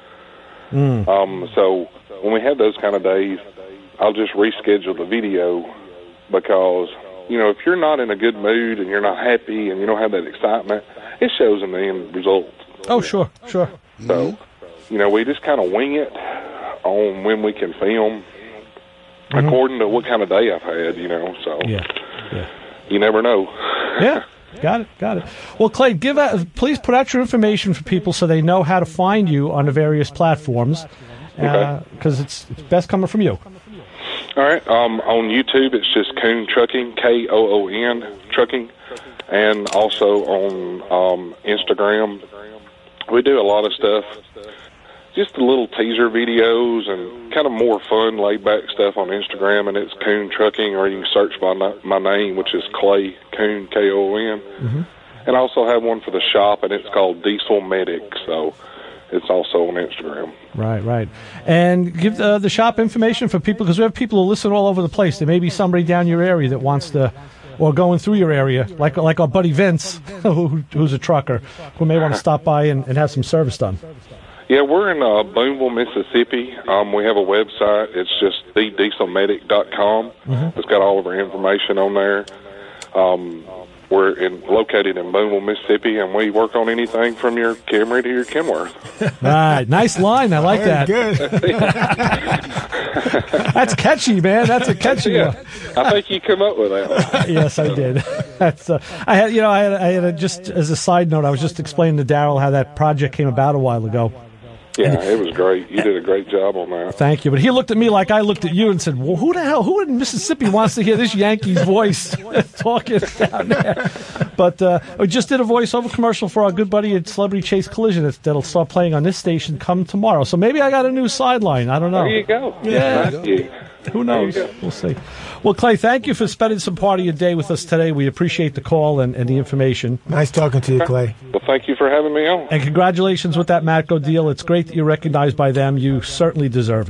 C: Mm.
K: Um, so when we have those kind of days, I'll just reschedule the video because, you know, if you're not in a good mood and you're not happy and you don't have that excitement, it shows in the end result.
C: Oh, sure, sure.
K: So, you know, we just kind of wing it on when we can film
C: Mm-hmm.
K: according to what kind of day I've had, you know, so
C: Yeah, yeah.
K: you never know.
C: Yeah, got it, got it. Well, Clay, give out, please put out your information for people so they know how to find you on the various platforms, because uh, it's, it's best coming from you.
K: All right. Um, on YouTube, it's just Koon Trucking, K O O N Trucking, and also on um, Instagram. We do a lot of stuff, just the little teaser videos and kind of more fun, laid-back stuff on Instagram, and it's Koon Trucking, or you can search by my name, which is Clay Koon, K O O N.
C: Mm-hmm.
K: And I also have one for the shop, and it's called Diesel Medic, so it's also on Instagram.
C: Right, right. And give the, the shop information for people, because we have people who listen all over the place. There may be somebody down your area that wants to, or going through your area, like like our buddy Vince, who, who's a trucker, who may want to stop by and, and have some service done.
K: Yeah, we're in uh, Boonville, Mississippi. Um, we have a website. It's just the diesel medic dot com.
C: Mm-hmm.
K: It's got all of our information on there. Um, we're in, located in Boonville, Mississippi, and we work on anything from your Camry to your Kenworth.
C: Right. Nice line. I like
E: Very
C: that.
E: good.
C: That's catchy, man. That's a catchy
K: Yeah,
C: one.
K: I think you come up with that.
C: Yes, I did. That's, uh, I had, you know, I had, I had a, just as a side note, I was just explaining to Daryl how that project came about a while ago.
K: Yeah, it was great. You did a great job on that.
C: Thank you. But he looked at me like I looked at you and said, well, who the hell, who in Mississippi wants to hear this Yankees voice talking down there? But uh, we just did a voiceover commercial for our good buddy at Celebrity Chase Collision that'll start playing on this station come tomorrow. So maybe I got a new sideline. I don't know.
K: There you go.
C: Yeah.
K: Thank you.
C: Who knows? We'll see. Well, Clay, thank you for spending some part of your day with us today. We appreciate the call and, and the information.
E: Nice talking to you, Clay.
K: Well, thank you for having me on.
C: And congratulations with that Matco deal. It's great that you're recognized by them. You certainly deserve it.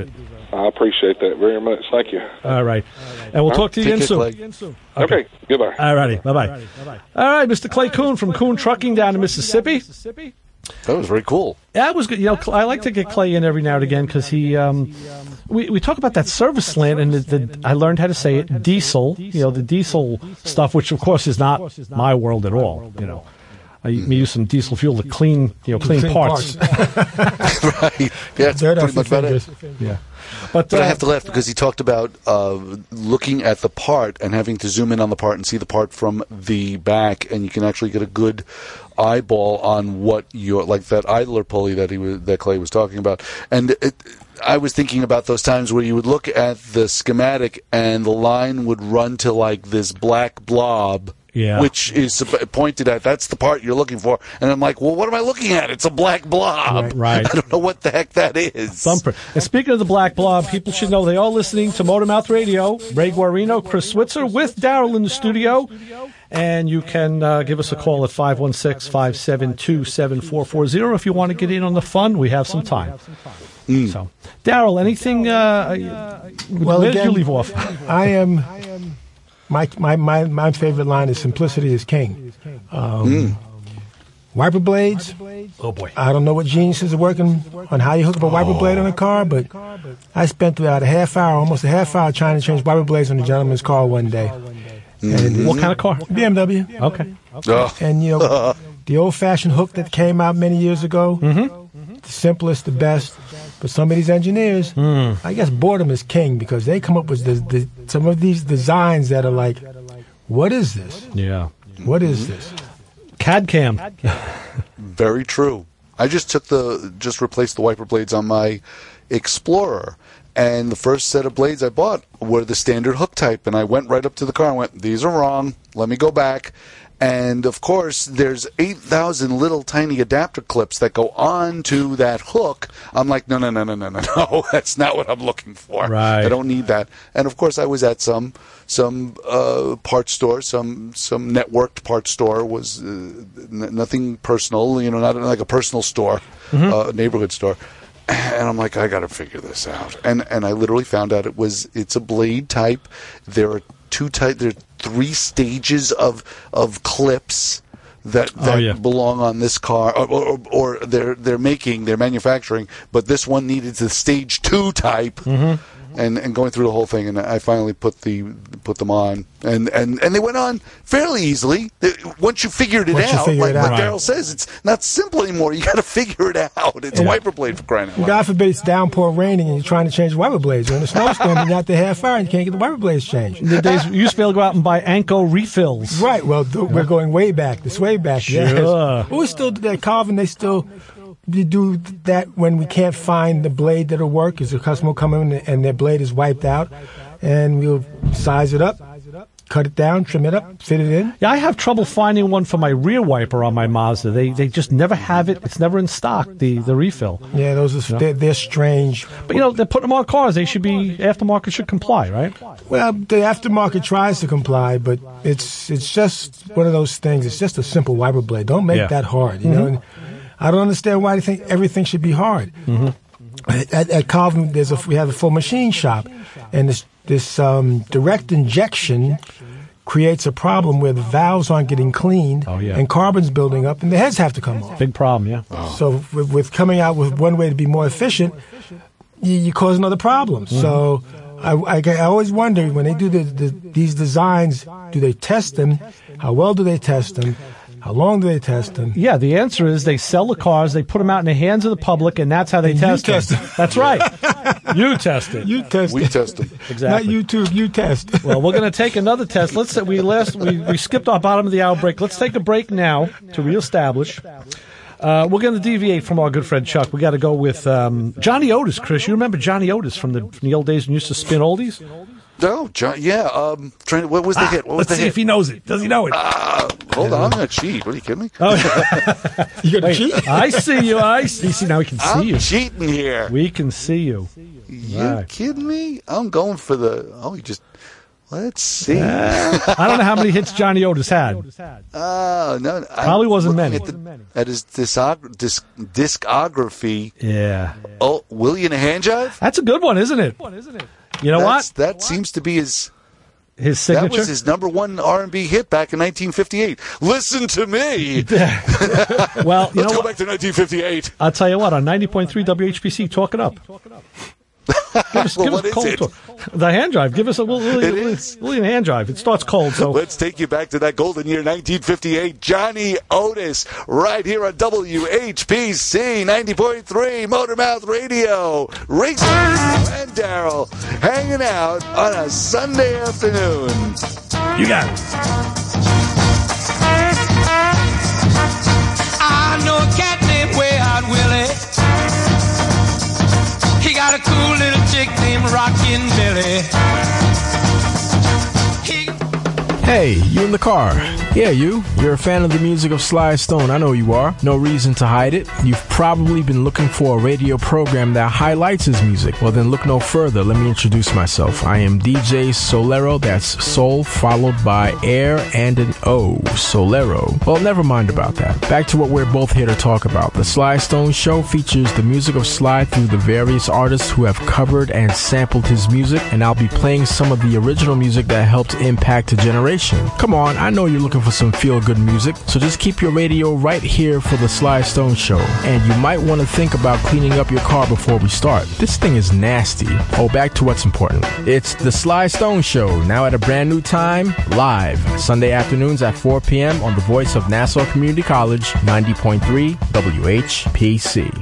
K: I appreciate that very much. Thank you.
C: All right. And we'll talk to you again soon.
K: Okay. okay. Goodbye.
C: All righty. Bye-bye. All right, Mister Clay Kuhn from Kuhn Trucking down in Mississippi.
D: That was very cool.
C: That was good. You know, I like to get Clay in every now and again because he. Um, we we talk about that service slant, and the, the, I learned how to say it. Diesel, you know, the diesel stuff, which of course is not my world at all. You know, I use some diesel fuel to clean, you know, clean, clean parts.
D: parts. Right. Yeah, it's pretty much about it.
C: Yeah.
D: But,
C: but
D: uh,
C: I
D: have to laugh because he talked about uh, looking at the part and having to zoom in on the part and see the part from the back, and you can actually get a good eyeball on what your like that idler pulley that he was, that Clay was talking about. And it, I was thinking about those times where you would look at the schematic and the line would run to like this black blob.
C: Yeah.
D: Which is pointed at. That's the part you're looking for. And I'm like, well, what am I looking at? It's a black blob.
C: Right. right.
D: I don't know what the heck that is.
C: Thumper. And speaking of the black blob, people should know they are listening to Motormouth Radio. Ray Guarino, Chris Switzer with Daryl in the studio. And you can uh, give us a call at five one six, five seven two, seven four four zero if you want to get in on the fun. We have some time. Mm. So, Daryl, anything? Uh,
E: well,
C: where
E: again,
C: did you leave off?
E: I am. My, my my my favorite line is "Simplicity is king." Um,
D: mm.
E: Wiper blades.
C: Oh boy!
E: I don't know what geniuses are working on how you hook up a wiper oh. blade on a car, but I spent about a half hour, almost a half hour, trying to change wiper blades on a gentleman's car one day.
C: Mm-hmm. And what kind of car?
E: B M W.
C: Okay.
D: okay.
E: And you know, the old-fashioned hook that came out many years ago.
C: Mm-hmm.
E: The simplest, the best. But some of these engineers,
C: mm.
E: I guess boredom is king because they come up with the, the, some of these designs that are like, what is this?
C: Yeah.
E: What is this?
C: C A D cam.
D: Very true. I just took the, just replaced the wiper blades on my Explorer. And the first set of blades I bought were the standard hook type. And I went right up to the car and went, these are wrong. Let me go back. And, of course, there's eight thousand little tiny adapter clips that go on to that hook. I'm like, no, no, no, no, no, no, no. That's not what I'm looking for.
C: Right.
D: I don't need that. And, of course, I was at some some uh, parts store, some some networked parts store. Was uh, n- nothing personal, you know, not like a personal store,
C: mm-hmm.
D: uh, neighborhood store. And I'm like, I got to figure this out. And and I literally found out it was it's a blade type. There are two type. There are three stages of of clips that that
C: oh, yeah.
D: belong on this car, or, or, or they're they're making, they're manufacturing. But this one needed the stage two type.
C: Mm-hmm.
D: And, and going through the whole thing, and I finally put the put them on, and, and, and they went on fairly easily. Once you figured it
E: Once
D: out,
E: figure
D: like
E: it
D: what
E: out.
D: Daryl says, it's not simple anymore. You got to figure it out. It's
E: yeah.
D: a wiper blade for crying out loud.
E: God forbid it's downpour raining and you're trying to change wiper blades. You're in a snowstorm and you're out there half hour and you can't get the wiper blades changed.
C: The days you used to be able to go out and buy Anko refills.
E: Right. Well, th- we're going way back. This way back.
C: Sure.
E: Yes. We still do that. Calvin, they still you do that when we can't find the blade that'll work because the customer will come in and their blade is wiped out, and we'll size it up, cut it down, trim it up, fit it in.
C: Yeah, I have trouble finding one for my rear wiper on my Mazda. They they just never have it. It's never in stock, the, the refill.
E: Yeah, those are,
C: you know?
E: they're, they're strange.
C: But, you know, they're putting them on cars. They should be, aftermarket should comply, right?
E: Well, the aftermarket tries to comply, but it's it's just one of those things. It's just a simple wiper blade. Don't make
C: Yeah.
E: that hard, you
C: Mm-hmm.
E: know. And I don't understand why they think everything should be hard.
C: Mm-hmm.
E: At, at Calvin, there's a we have a full machine shop, and this this um, direct injection creates a problem where the valves aren't getting cleaned,
C: Oh, yeah.
E: and carbon's building up, and the heads have to come off.
C: Big problem, yeah.
E: So with, with coming out with one way to be more efficient, you, you cause another problem.
C: Mm-hmm.
E: So I, I, I always wonder when they do the, the, these designs, do they test them? How well do they test them? How long do they test them?
C: Yeah, the answer is they sell the cars, they put them out in the hands of the public, and that's how they
E: And
C: test,
E: you test
C: them.
E: them.
C: That's right. You test it.
E: You test
D: We
E: it.
D: test them.
C: Exactly.
E: Not YouTube, you test.
C: Well, we're going to take another test. Let's say we last we, we skipped our bottom of the hour break. Let's take a break now to reestablish. Uh, we're going to deviate from our good friend Chuck. We got to go with um, Johnny Otis. Chris, you remember Johnny Otis from the, from the old days when you used to spin oldies?
D: No, John, yeah. Um, trying to, what was the hit? What was
C: Let's
D: the
C: see
D: hit?
C: if he knows it. Does he know it?
D: Uh, hold on, I'm gonna cheat. What are you kidding me?
C: Oh,
E: You got to
C: wait,
E: cheat?
C: I see you. I see. See, now we can see
D: I'm
C: you.
D: cheating here.
C: We can see you.
D: You
C: Right.
D: kidding me? I'm going for the. Oh, you just. Let's see.
C: Uh, I don't know how many hits Johnny Otis had.
D: Oh, no.
C: Probably
D: I'm
C: wasn't
D: looking
C: many.
D: At, the, at his discog- disc- discography.
C: Yeah.
D: Oh, Willie and a Hand Jive?
C: That's a good one, isn't it? You know
D: That's,
C: what?
D: That seems to be his...
C: His signature?
D: That was his number one R and B hit back in nineteen fifty-eight. Listen to me.
C: Well, you
D: Let's
C: know
D: go
C: what?
D: back to nineteen fifty-eight.
C: I'll tell you what, on ninety point three W H P C, talk it up. Give us,
D: well,
C: give
D: what
C: us
D: is
C: cold
D: it?
C: talk. The hand drive. Give us a little, little,
D: It
C: little,
D: is.
C: little hand drive. It starts cold, so
D: Let's take you back to that golden year, nineteen fifty-eight. Johnny Otis, right here on W H P C ninety point three Motormouth Radio. Racer and Daryl hanging out on a Sunday afternoon.
C: You got it.
B: I know a cat named Way Out Willie. He got a cool little chick named Rockin' Billy. He
I: Hey, you in the car. Yeah, you. You're a fan of the music of Sly Stone. I know you are. No reason to hide it. You've probably been looking for a radio program that highlights his music. Well, then look no further. Let me introduce myself. I am D J Solero. That's Soul followed by Air and an O. Solero. Well, never mind about that. Back to what we're both here to talk about. The Sly Stone Show features the music of Sly through the various artists who have covered and sampled his music, and I'll be playing some of the original music that helped impact a generation. Come on, I know you're looking for some feel-good music, so just keep your radio right here for the Sly Stone Show. And you might want to think about cleaning up your car before we start. This thing is nasty. Oh, back to what's important. It's the Sly Stone Show, now at a brand new time, live, Sunday afternoons at four p.m. on the voice of Nassau Community College, ninety point three W H P C.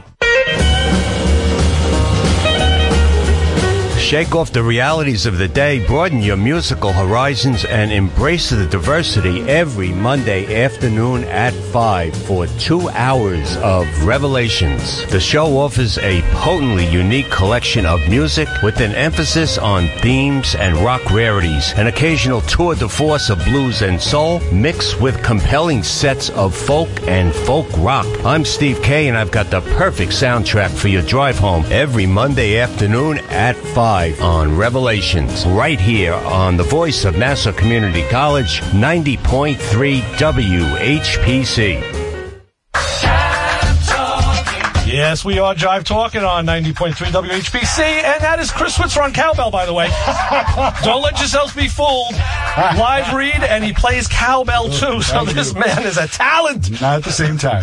L: Shake off the realities of the day, broaden your musical horizons, and embrace the diversity every Monday afternoon at five for two hours of revelations. The show offers a potently unique collection of music with an emphasis on themes and rock rarities, an occasional tour de force of blues and soul, mixed with compelling sets of folk and folk rock. I'm Steve K, and I've got the perfect soundtrack for your drive home every Monday afternoon at five. On Revelations, right here on the voice of Nassau Community College, ninety point three W H P C.
C: Yes, we are Jive Talking on ninety point three W H P C, and that is Chris Switzer on cowbell, by the way. Don't let yourselves be fooled. Live read, and he plays cowbell too, so this man is a talent.
M: Not at the same time.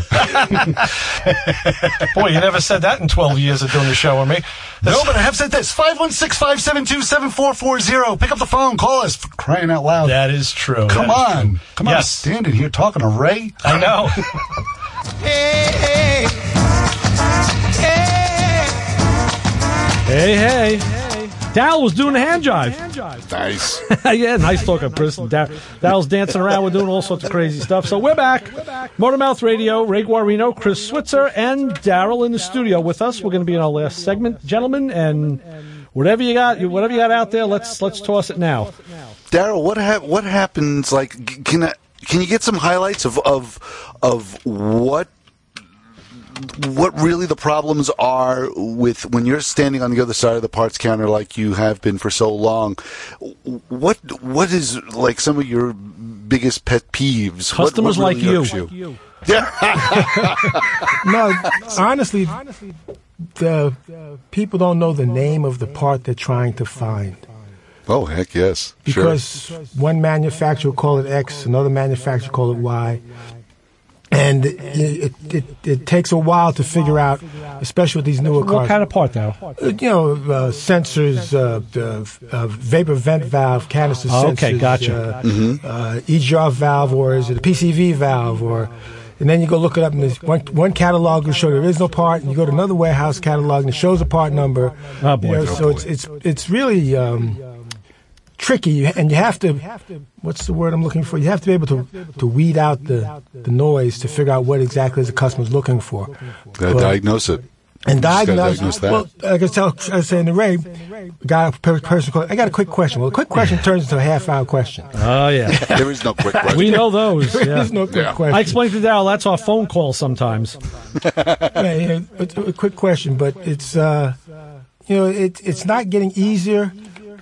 C: Boy, you never said that in twelve years of doing the show with me.
M: No, but I have said this. five one six, five seven two, seven four four zero. Pick up the phone. Call us. For crying out loud.
C: That is true.
M: Come
C: that
M: on.
C: True.
M: Come on.
C: Yes.
M: Standing here talking to Ray.
C: I know.
B: hey, hey,
C: hey, hey. hey. Dal was doing the hand jive.
D: Nice.
C: Yeah, nice talking, Chris. Dal, Dal's dancing around. We're doing all sorts of crazy stuff. So we're back. Motormouth Radio, Ray Guarino, Chris Switzer, and Daryl in the studio with us. We're going to be in our last segment, gentlemen, and whatever you got, whatever you got out there, let's let's toss it now.
D: Daryl, what ha- what happens? Like, can I, can you get some highlights of of of what? what really the problems are with when you're standing on the other side of the parts counter like you have been for so long? What what is like some of your biggest pet peeves?
C: Customers
D: what, what really
C: like
D: you.
C: you.
D: Yeah.
E: No, honestly, the people don't know the name of the part they're trying to find.
D: Oh, heck yes.
E: Because
D: sure.
E: one manufacturer will call it X, another manufacturer will call it Y. And it, it, it, it takes a while to figure out, especially with these newer
C: what
E: cars.
C: What kind of part, though?
E: Uh, you know, uh, sensors, uh, the uh, vapor vent valve, canister
C: oh,
E: sensors.
C: Okay, gotcha.
E: Uh,
D: mm-hmm.
E: uh, E G R valve, or is it a P C V valve, or... And then you go look it up, and there's one, one catalog will show the original part, and you go to another warehouse catalog, and it shows the part number.
C: Oh, boy.
E: You know,
C: oh,
E: so
C: boy.
E: it's it's it's really um, tricky, and you have to, what's the word I'm looking for? You have to be able to, to weed out the, the noise to figure out what exactly the customer's looking for.
D: Gotta
E: but,
D: diagnose it.
E: And diagnose,
D: diagnose that.
E: Well, like I, tell, I was saying to Ray, got a person called, I got a quick question. Well, a quick question turns into a half-hour question.
C: Oh, yeah.
D: There is no quick question.
C: We know those.
E: There
C: yeah.
E: is no quick
D: Yeah.
E: question.
C: I explained to Darryl, that's our phone call sometimes.
E: Yeah, yeah, it's a quick question, but it's, uh, you know, it, it's not getting easier,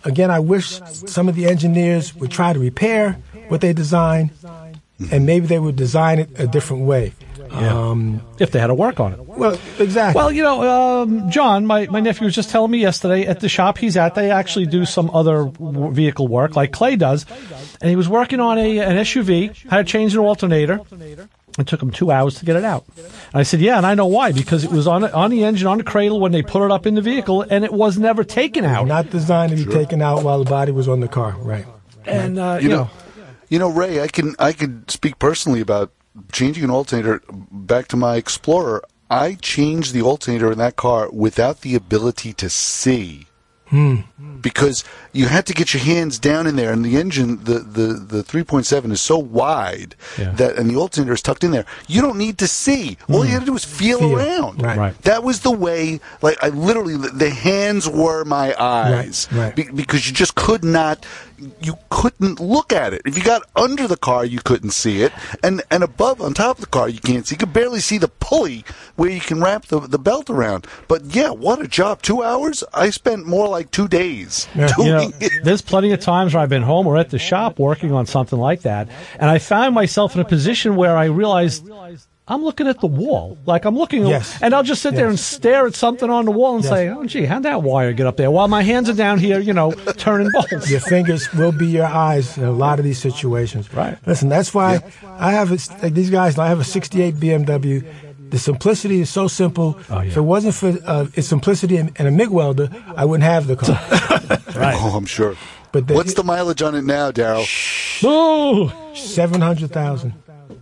E: again, I wish some of the engineers would try to repair what they design, and maybe they would design it a different way.
C: Yeah.
E: Um,
C: if they had to work on it.
E: Well, exactly.
C: Well, you know, um, John, my, my nephew was just telling me yesterday at the shop he's at, they actually do some other w- vehicle work, like Clay does. And he was working on a an S U V, had to change an alternator. It took him two hours to get it out. And I said, yeah, and I know why, because it was on on the engine, on the cradle when they put it up in the vehicle, and it was never taken out.
E: Not designed to be
D: Sure.
E: taken out while the body was on the car, right.
C: And, uh,
D: You
C: you
D: know,
C: know,
D: you know, Ray, I can I can speak personally about changing an alternator. Back to my Explorer, I changed the alternator in that car without the ability to see.
E: Hmm.
D: Because you had to get your hands down in there, and the engine, the, the, the three point seven is so wide
C: Yeah.
D: that, and the alternator is tucked in there. You don't need to see. All you had to do was feel,
E: Feel.
D: around.
E: Right.
C: Right.
D: That was the way. Like I literally, the- the hands were my eyes,
E: Right, right.
D: Be- because you just could not. You couldn't look at it. If you got under the car, you couldn't see it, and and above, on top of the car, you can't see. You could barely see the pulley where you can wrap the the belt around. But yeah, what a job! Two hours. I spent more like two days
E: Yeah.
D: doing
C: you know,
D: it.
C: there's plenty of times where I've been home or at the shop working on something like that, and I found myself in a position where I realized I'm looking at the wall. Like I'm looking,
E: Yes.
C: and I'll just sit there
E: Yes.
C: and stare at something on the wall and
E: Yes.
C: say, oh, gee, how'd that wire get up there? While my hands are down here, you know, turning bolts.
E: Your fingers will be your eyes in a lot of these situations.
C: Right.
E: Listen, that's why I have a, like these guys. I have a sixty-eight B M W. The simplicity is so simple.
C: Oh, yeah.
E: If it wasn't for uh, its simplicity and, and a MIG welder, I wouldn't have the car.
C: Right.
D: Oh, I'm sure.
E: But the,
D: What's the mileage on it now, Daryl?
C: Ooh.
E: seven hundred thousand?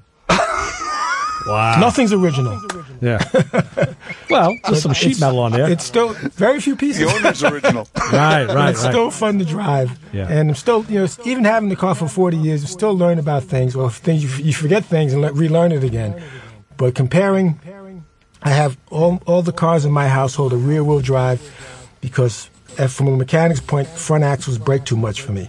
C: Wow.
E: Nothing's original.
C: Yeah. Well, just some sheet
E: It's-
C: metal on there.
E: It's still very few pieces.
D: The owner's original.
C: Right, right,
E: It's
C: right.
E: still fun to drive,
C: Yeah.
E: and I'm still, you know, even having the car for forty years, I'm still learning about things. Well, things you, you forget things and le- relearn it again. But comparing, I have all all the cars in my household are rear wheel drive because, uh, from a mechanic's point, front axles brake too much for me.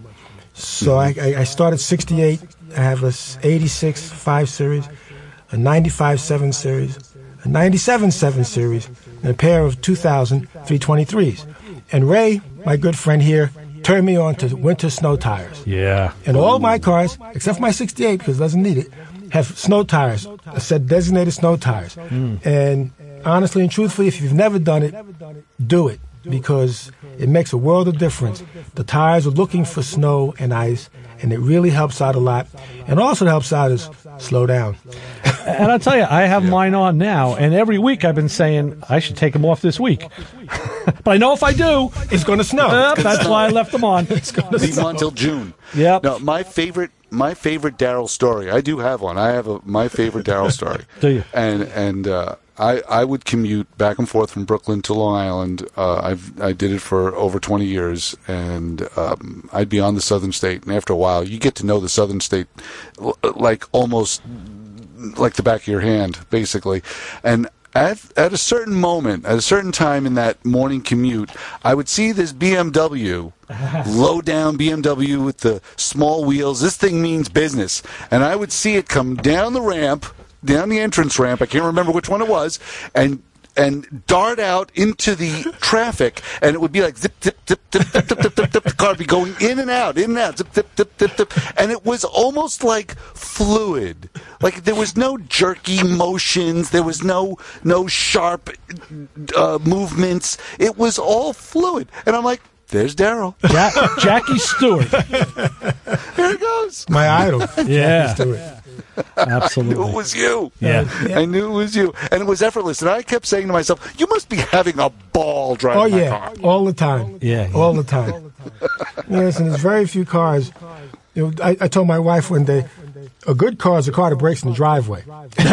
E: So I, I, I started sixty-eight. I have a s- eighty-six five series, a ninety-five seven series, a ninety-seven seven series, and a pair of two thousand three twenty-threes. And Ray, my good friend here, turned me on to winter snow tires.
C: Yeah.
E: And all my cars, except for my sixty-eight, because it doesn't need it, have snow tires. I said designated snow tires. And honestly and truthfully, if you've never done it, do it, because it makes a world of difference. The tires are looking for snow and ice, and it really helps out a lot. And also helps out is slow down.
C: And I'll tell you, I have mine on now, and every week I've been saying I should take them off this week. But I know if I do,
E: it's going to snow.
C: Uh, that's why I left them on.
E: It's going to
D: Leave
E: snow.
D: them until June.
C: Yep.
D: No, my favorite, my favorite Daryl story. I do have one. I have a my favorite Daryl story.
C: Do you?
D: And and uh, I I would commute back and forth from Brooklyn to Long Island. Uh, I've I did it for over twenty years, and um, I'd be on the Southern State. And after a while, you get to know the Southern State l- like almost like the back of your hand, basically. And at at a certain moment, at a certain time in that morning commute, I would see this B M W, low down B M W with the small wheels. This thing means business. And I would see it come down the ramp, down the entrance ramp. I can't remember which one it was, and and dart out into the traffic, and it would be like zip, zip, zip, zip, zip, zip, zip, zip, zip. The car would be going in and out, in and out, zip, zip, zip, zip, zip. And it was almost like fluid. Like there was no jerky motions, there was no no sharp uh, movements. It was all fluid. And I'm like, there's Daryl.
C: Ja- Jackie Stewart.
D: Here it goes.
E: My idol.
C: Yeah.
E: Jackie Stewart.
D: I knew
C: Absolutely.
D: it was you.
C: Yeah.
D: I knew it was you. And it was effortless. And I kept saying to myself, you must be having a ball driving
E: Oh,
D: that
E: yeah.
D: car.
E: All the time.
C: Yeah, yeah.
E: All the time. Yes, and there's very few cars. You know, I, I told my wife one day, a good car is a car that breaks in the driveway.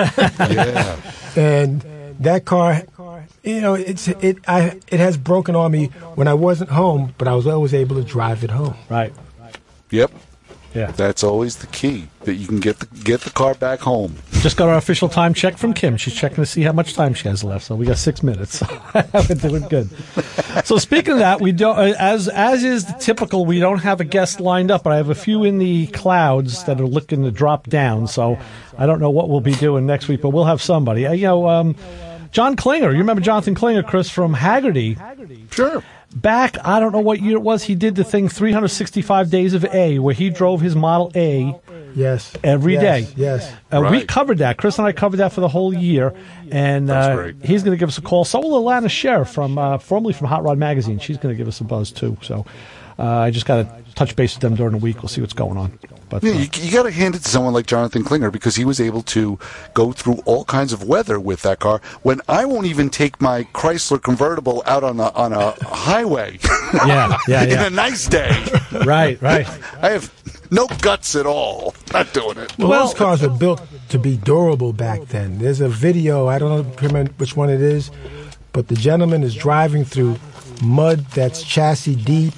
D: Yeah.
E: And that car, you know, it's it I it has broken on me when I wasn't home, but I was always able to drive it home.
C: Right.
D: Yep.
C: Yeah.
D: That's always the key, that you can get the get the car back home.
C: Just got our official time check from Kim. She's checking to see how much time she has left. So we got six minutes. We're doing good. So speaking of that, we don't, uh, as as is typical, we don't have a guest lined up, but I have a few in the clouds that are looking to drop down. So I don't know what we'll be doing next week, but we'll have somebody. Uh, you know, um, John Klinger. You remember Jonathan Klinger, Chris, from Haggerty?
D: Sure.
C: back, I don't know what year it was, he did the thing three hundred sixty-five Days of A, where he drove his Model A
E: yes.
C: every
E: yes.
C: day.
E: Yes.
C: Uh,
D: Right.
C: We covered that. Chris and I covered that for the whole year. And
D: That's
C: uh,
D: great.
C: he's going to give us a call. So will Alana Scher, from, uh, formerly from Hot Rod Magazine. She's going to give us a buzz, too. So uh, I just got to touch base with them during the week. We'll see what's going on. But
D: Yeah,
C: uh,
D: you, you got to hand it to someone like Jonathan Klinger because he was able to go through all kinds of weather with that car. When I won't even take my Chrysler convertible out on a on a highway,
C: yeah, yeah,
D: in
C: yeah.
D: a nice day,
C: right, right.
D: I have no guts at all. Not doing it.
E: Well, those cars were built to be durable back then. There's a video, I don't know remember which one it is, but the gentleman is driving through mud that's chassis deep,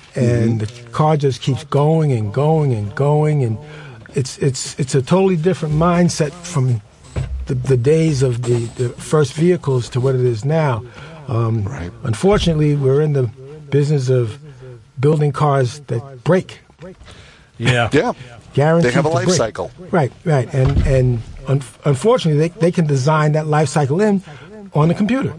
E: and the car just keeps going and going and going, and it's it's it's a totally different mindset from the, the days of the, the first vehicles to what it is now. Um,
D: Right.
E: Unfortunately, we're in the business of building cars that break.
C: Yeah.
D: Yeah,
E: Guaranteed
D: they have a
E: to
D: life
E: break.
D: cycle.
E: Right, right, and and un- unfortunately, they they can design that life cycle in on the computer.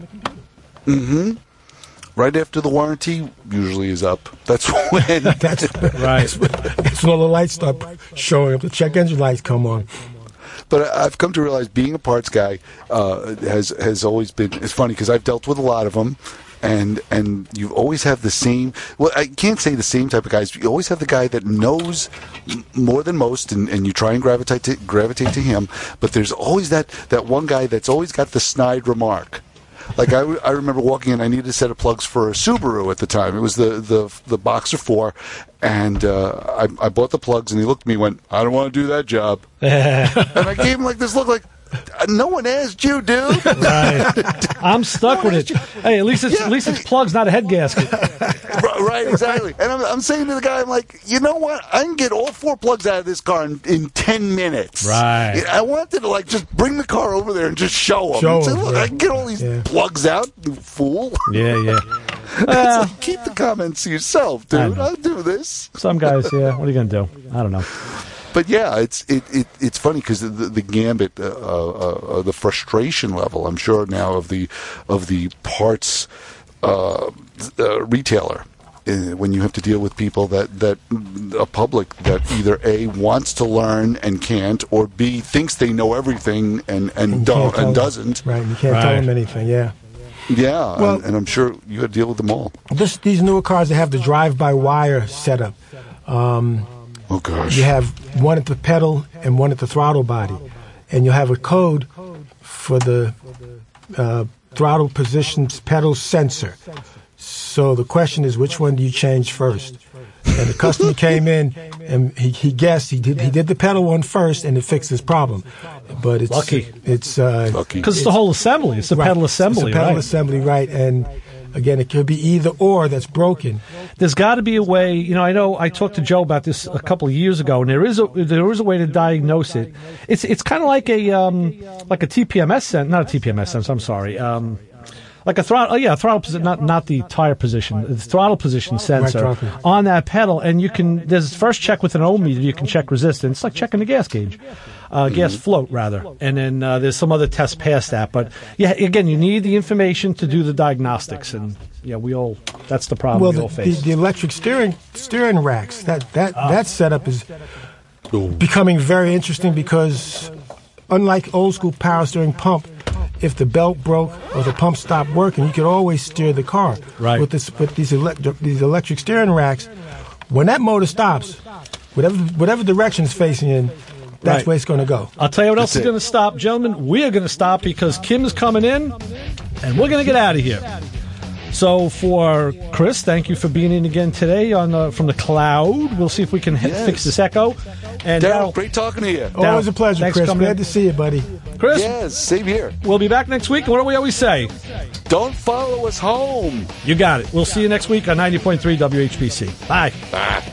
D: Mm-hmm. Right after the warranty usually is up. That's when.
E: That's
C: Right.
E: That's when all the lights start showing up. The check engine lights come on.
D: But I've come to realize being a parts guy uh, has has always been. It's funny because I've dealt with a lot of them, and and you always have the same. Well, I can't say the same type of guys. But you always have the guy that knows m- more than most, and, and you try and gravitate to, gravitate to him. But there's always that that one guy that's always got the snide remark. Like I, I remember walking in, I needed a set of plugs for a Subaru at the time. It was the the, the Boxer four, and uh, I, I bought the plugs, and he looked at me and went, I don't want to do that job. And I gave him like this look like, no one asked you, dude.
C: Right. I'm stuck with it. Hey, at least it's
D: Yeah.
C: at least it's plugs, not a head gasket.
D: Right, right, exactly. And I'm, I'm saying to the guy, I'm like, you know what? I can get all four plugs out of this car in, in ten minutes.
C: Right.
D: I wanted to like just bring the car over there and just show him.
E: Show
D: and say,
E: him,
D: look,
E: yeah.
D: I can get all these
E: Yeah.
D: plugs out, you fool.
C: Yeah, yeah.
D: It's
C: Well,
D: like, keep the comments to yourself,
C: I
D: dude.
C: know.
D: I'll do this.
C: some guys, yeah. What are you gonna do? I don't know.
D: But yeah, it's it, it it's funny because the, the, the gambit, uh, uh, uh, the frustration level, I'm sure now of the of the parts uh, uh, retailer. Uh, when you have to deal with people that, that a public that either A wants to learn and can't, or B thinks they know everything and, and
E: You
D: don't
E: can't tell
D: and
E: them.
D: doesn't.
E: Right, you can't
C: Right.
E: tell them anything. Yeah.
D: Yeah,
E: Well-
D: and, and I'm sure you got to deal with them all.
E: This, these newer cars that have the drive-by-wire setup. Um,
D: Oh gosh.
E: You have one at the pedal and one at the throttle body, and you have a code for the uh, throttle position pedal sensor. So the question is, which one do you change first? And the customer came in and he, he guessed he did he did the pedal one first, and it fixed his problem. But it's
C: Lucky.
E: It's uh,
D: Lucky.
C: Because it's the whole assembly. It's the
E: right.
C: pedal assembly,
E: It's a pedal
C: right?
E: assembly, right? And again, it could be either or that's broken.
C: There's got to be a way. You know, I know I talked to Joe about this a couple of years ago, and there is a there is a way to diagnose it. It's it's kind of like a um, like a T P M S sense, not a T P M S sense. I'm sorry. Um, like a throttle, oh yeah, throttle position, not not the tire position, the throttle position sensor
E: throttle.
C: on that pedal, and you can. There's first check with an ohm meter. You can check resistance, it's like checking the gas gauge, uh, gas float rather, and then uh, there's some other tests past that. But yeah, again, you need the information to do the diagnostics, and yeah, we all that's the problem
E: Well,
C: we
E: the,
C: all
E: the,
C: face.
E: the electric steering steering racks that that
C: Ah.
E: that setup is becoming very interesting because unlike old school power steering pump, if the belt broke or the pump stopped working, you could always steer the car.
C: Right.
E: With this with these electric these electric steering racks, when that motor stops, whatever whatever direction it's facing in, that's
C: Right.
E: where it's going to go.
C: I'll tell you what else
D: That's
C: is
D: it.
C: going to stop, gentlemen. We are going to stop because Kim is coming in, and we're going to get out of here. So for Chris, thank you for being in again today on uh, from the cloud. We'll see if we can hit,
D: Yes.
C: fix this echo. And
D: Daryl,
C: Daryl,
D: great talking to you.
E: Always a pleasure,
C: thanks for
E: Chris.
C: coming
E: Glad
C: in.
E: to see you, buddy.
C: Chris,
D: Yes, same here.
C: we'll be back next week. And what do we always say?
D: Don't follow us home.
C: You got it. We'll see you next week on ninety point three W H B C. Bye.
D: Ah.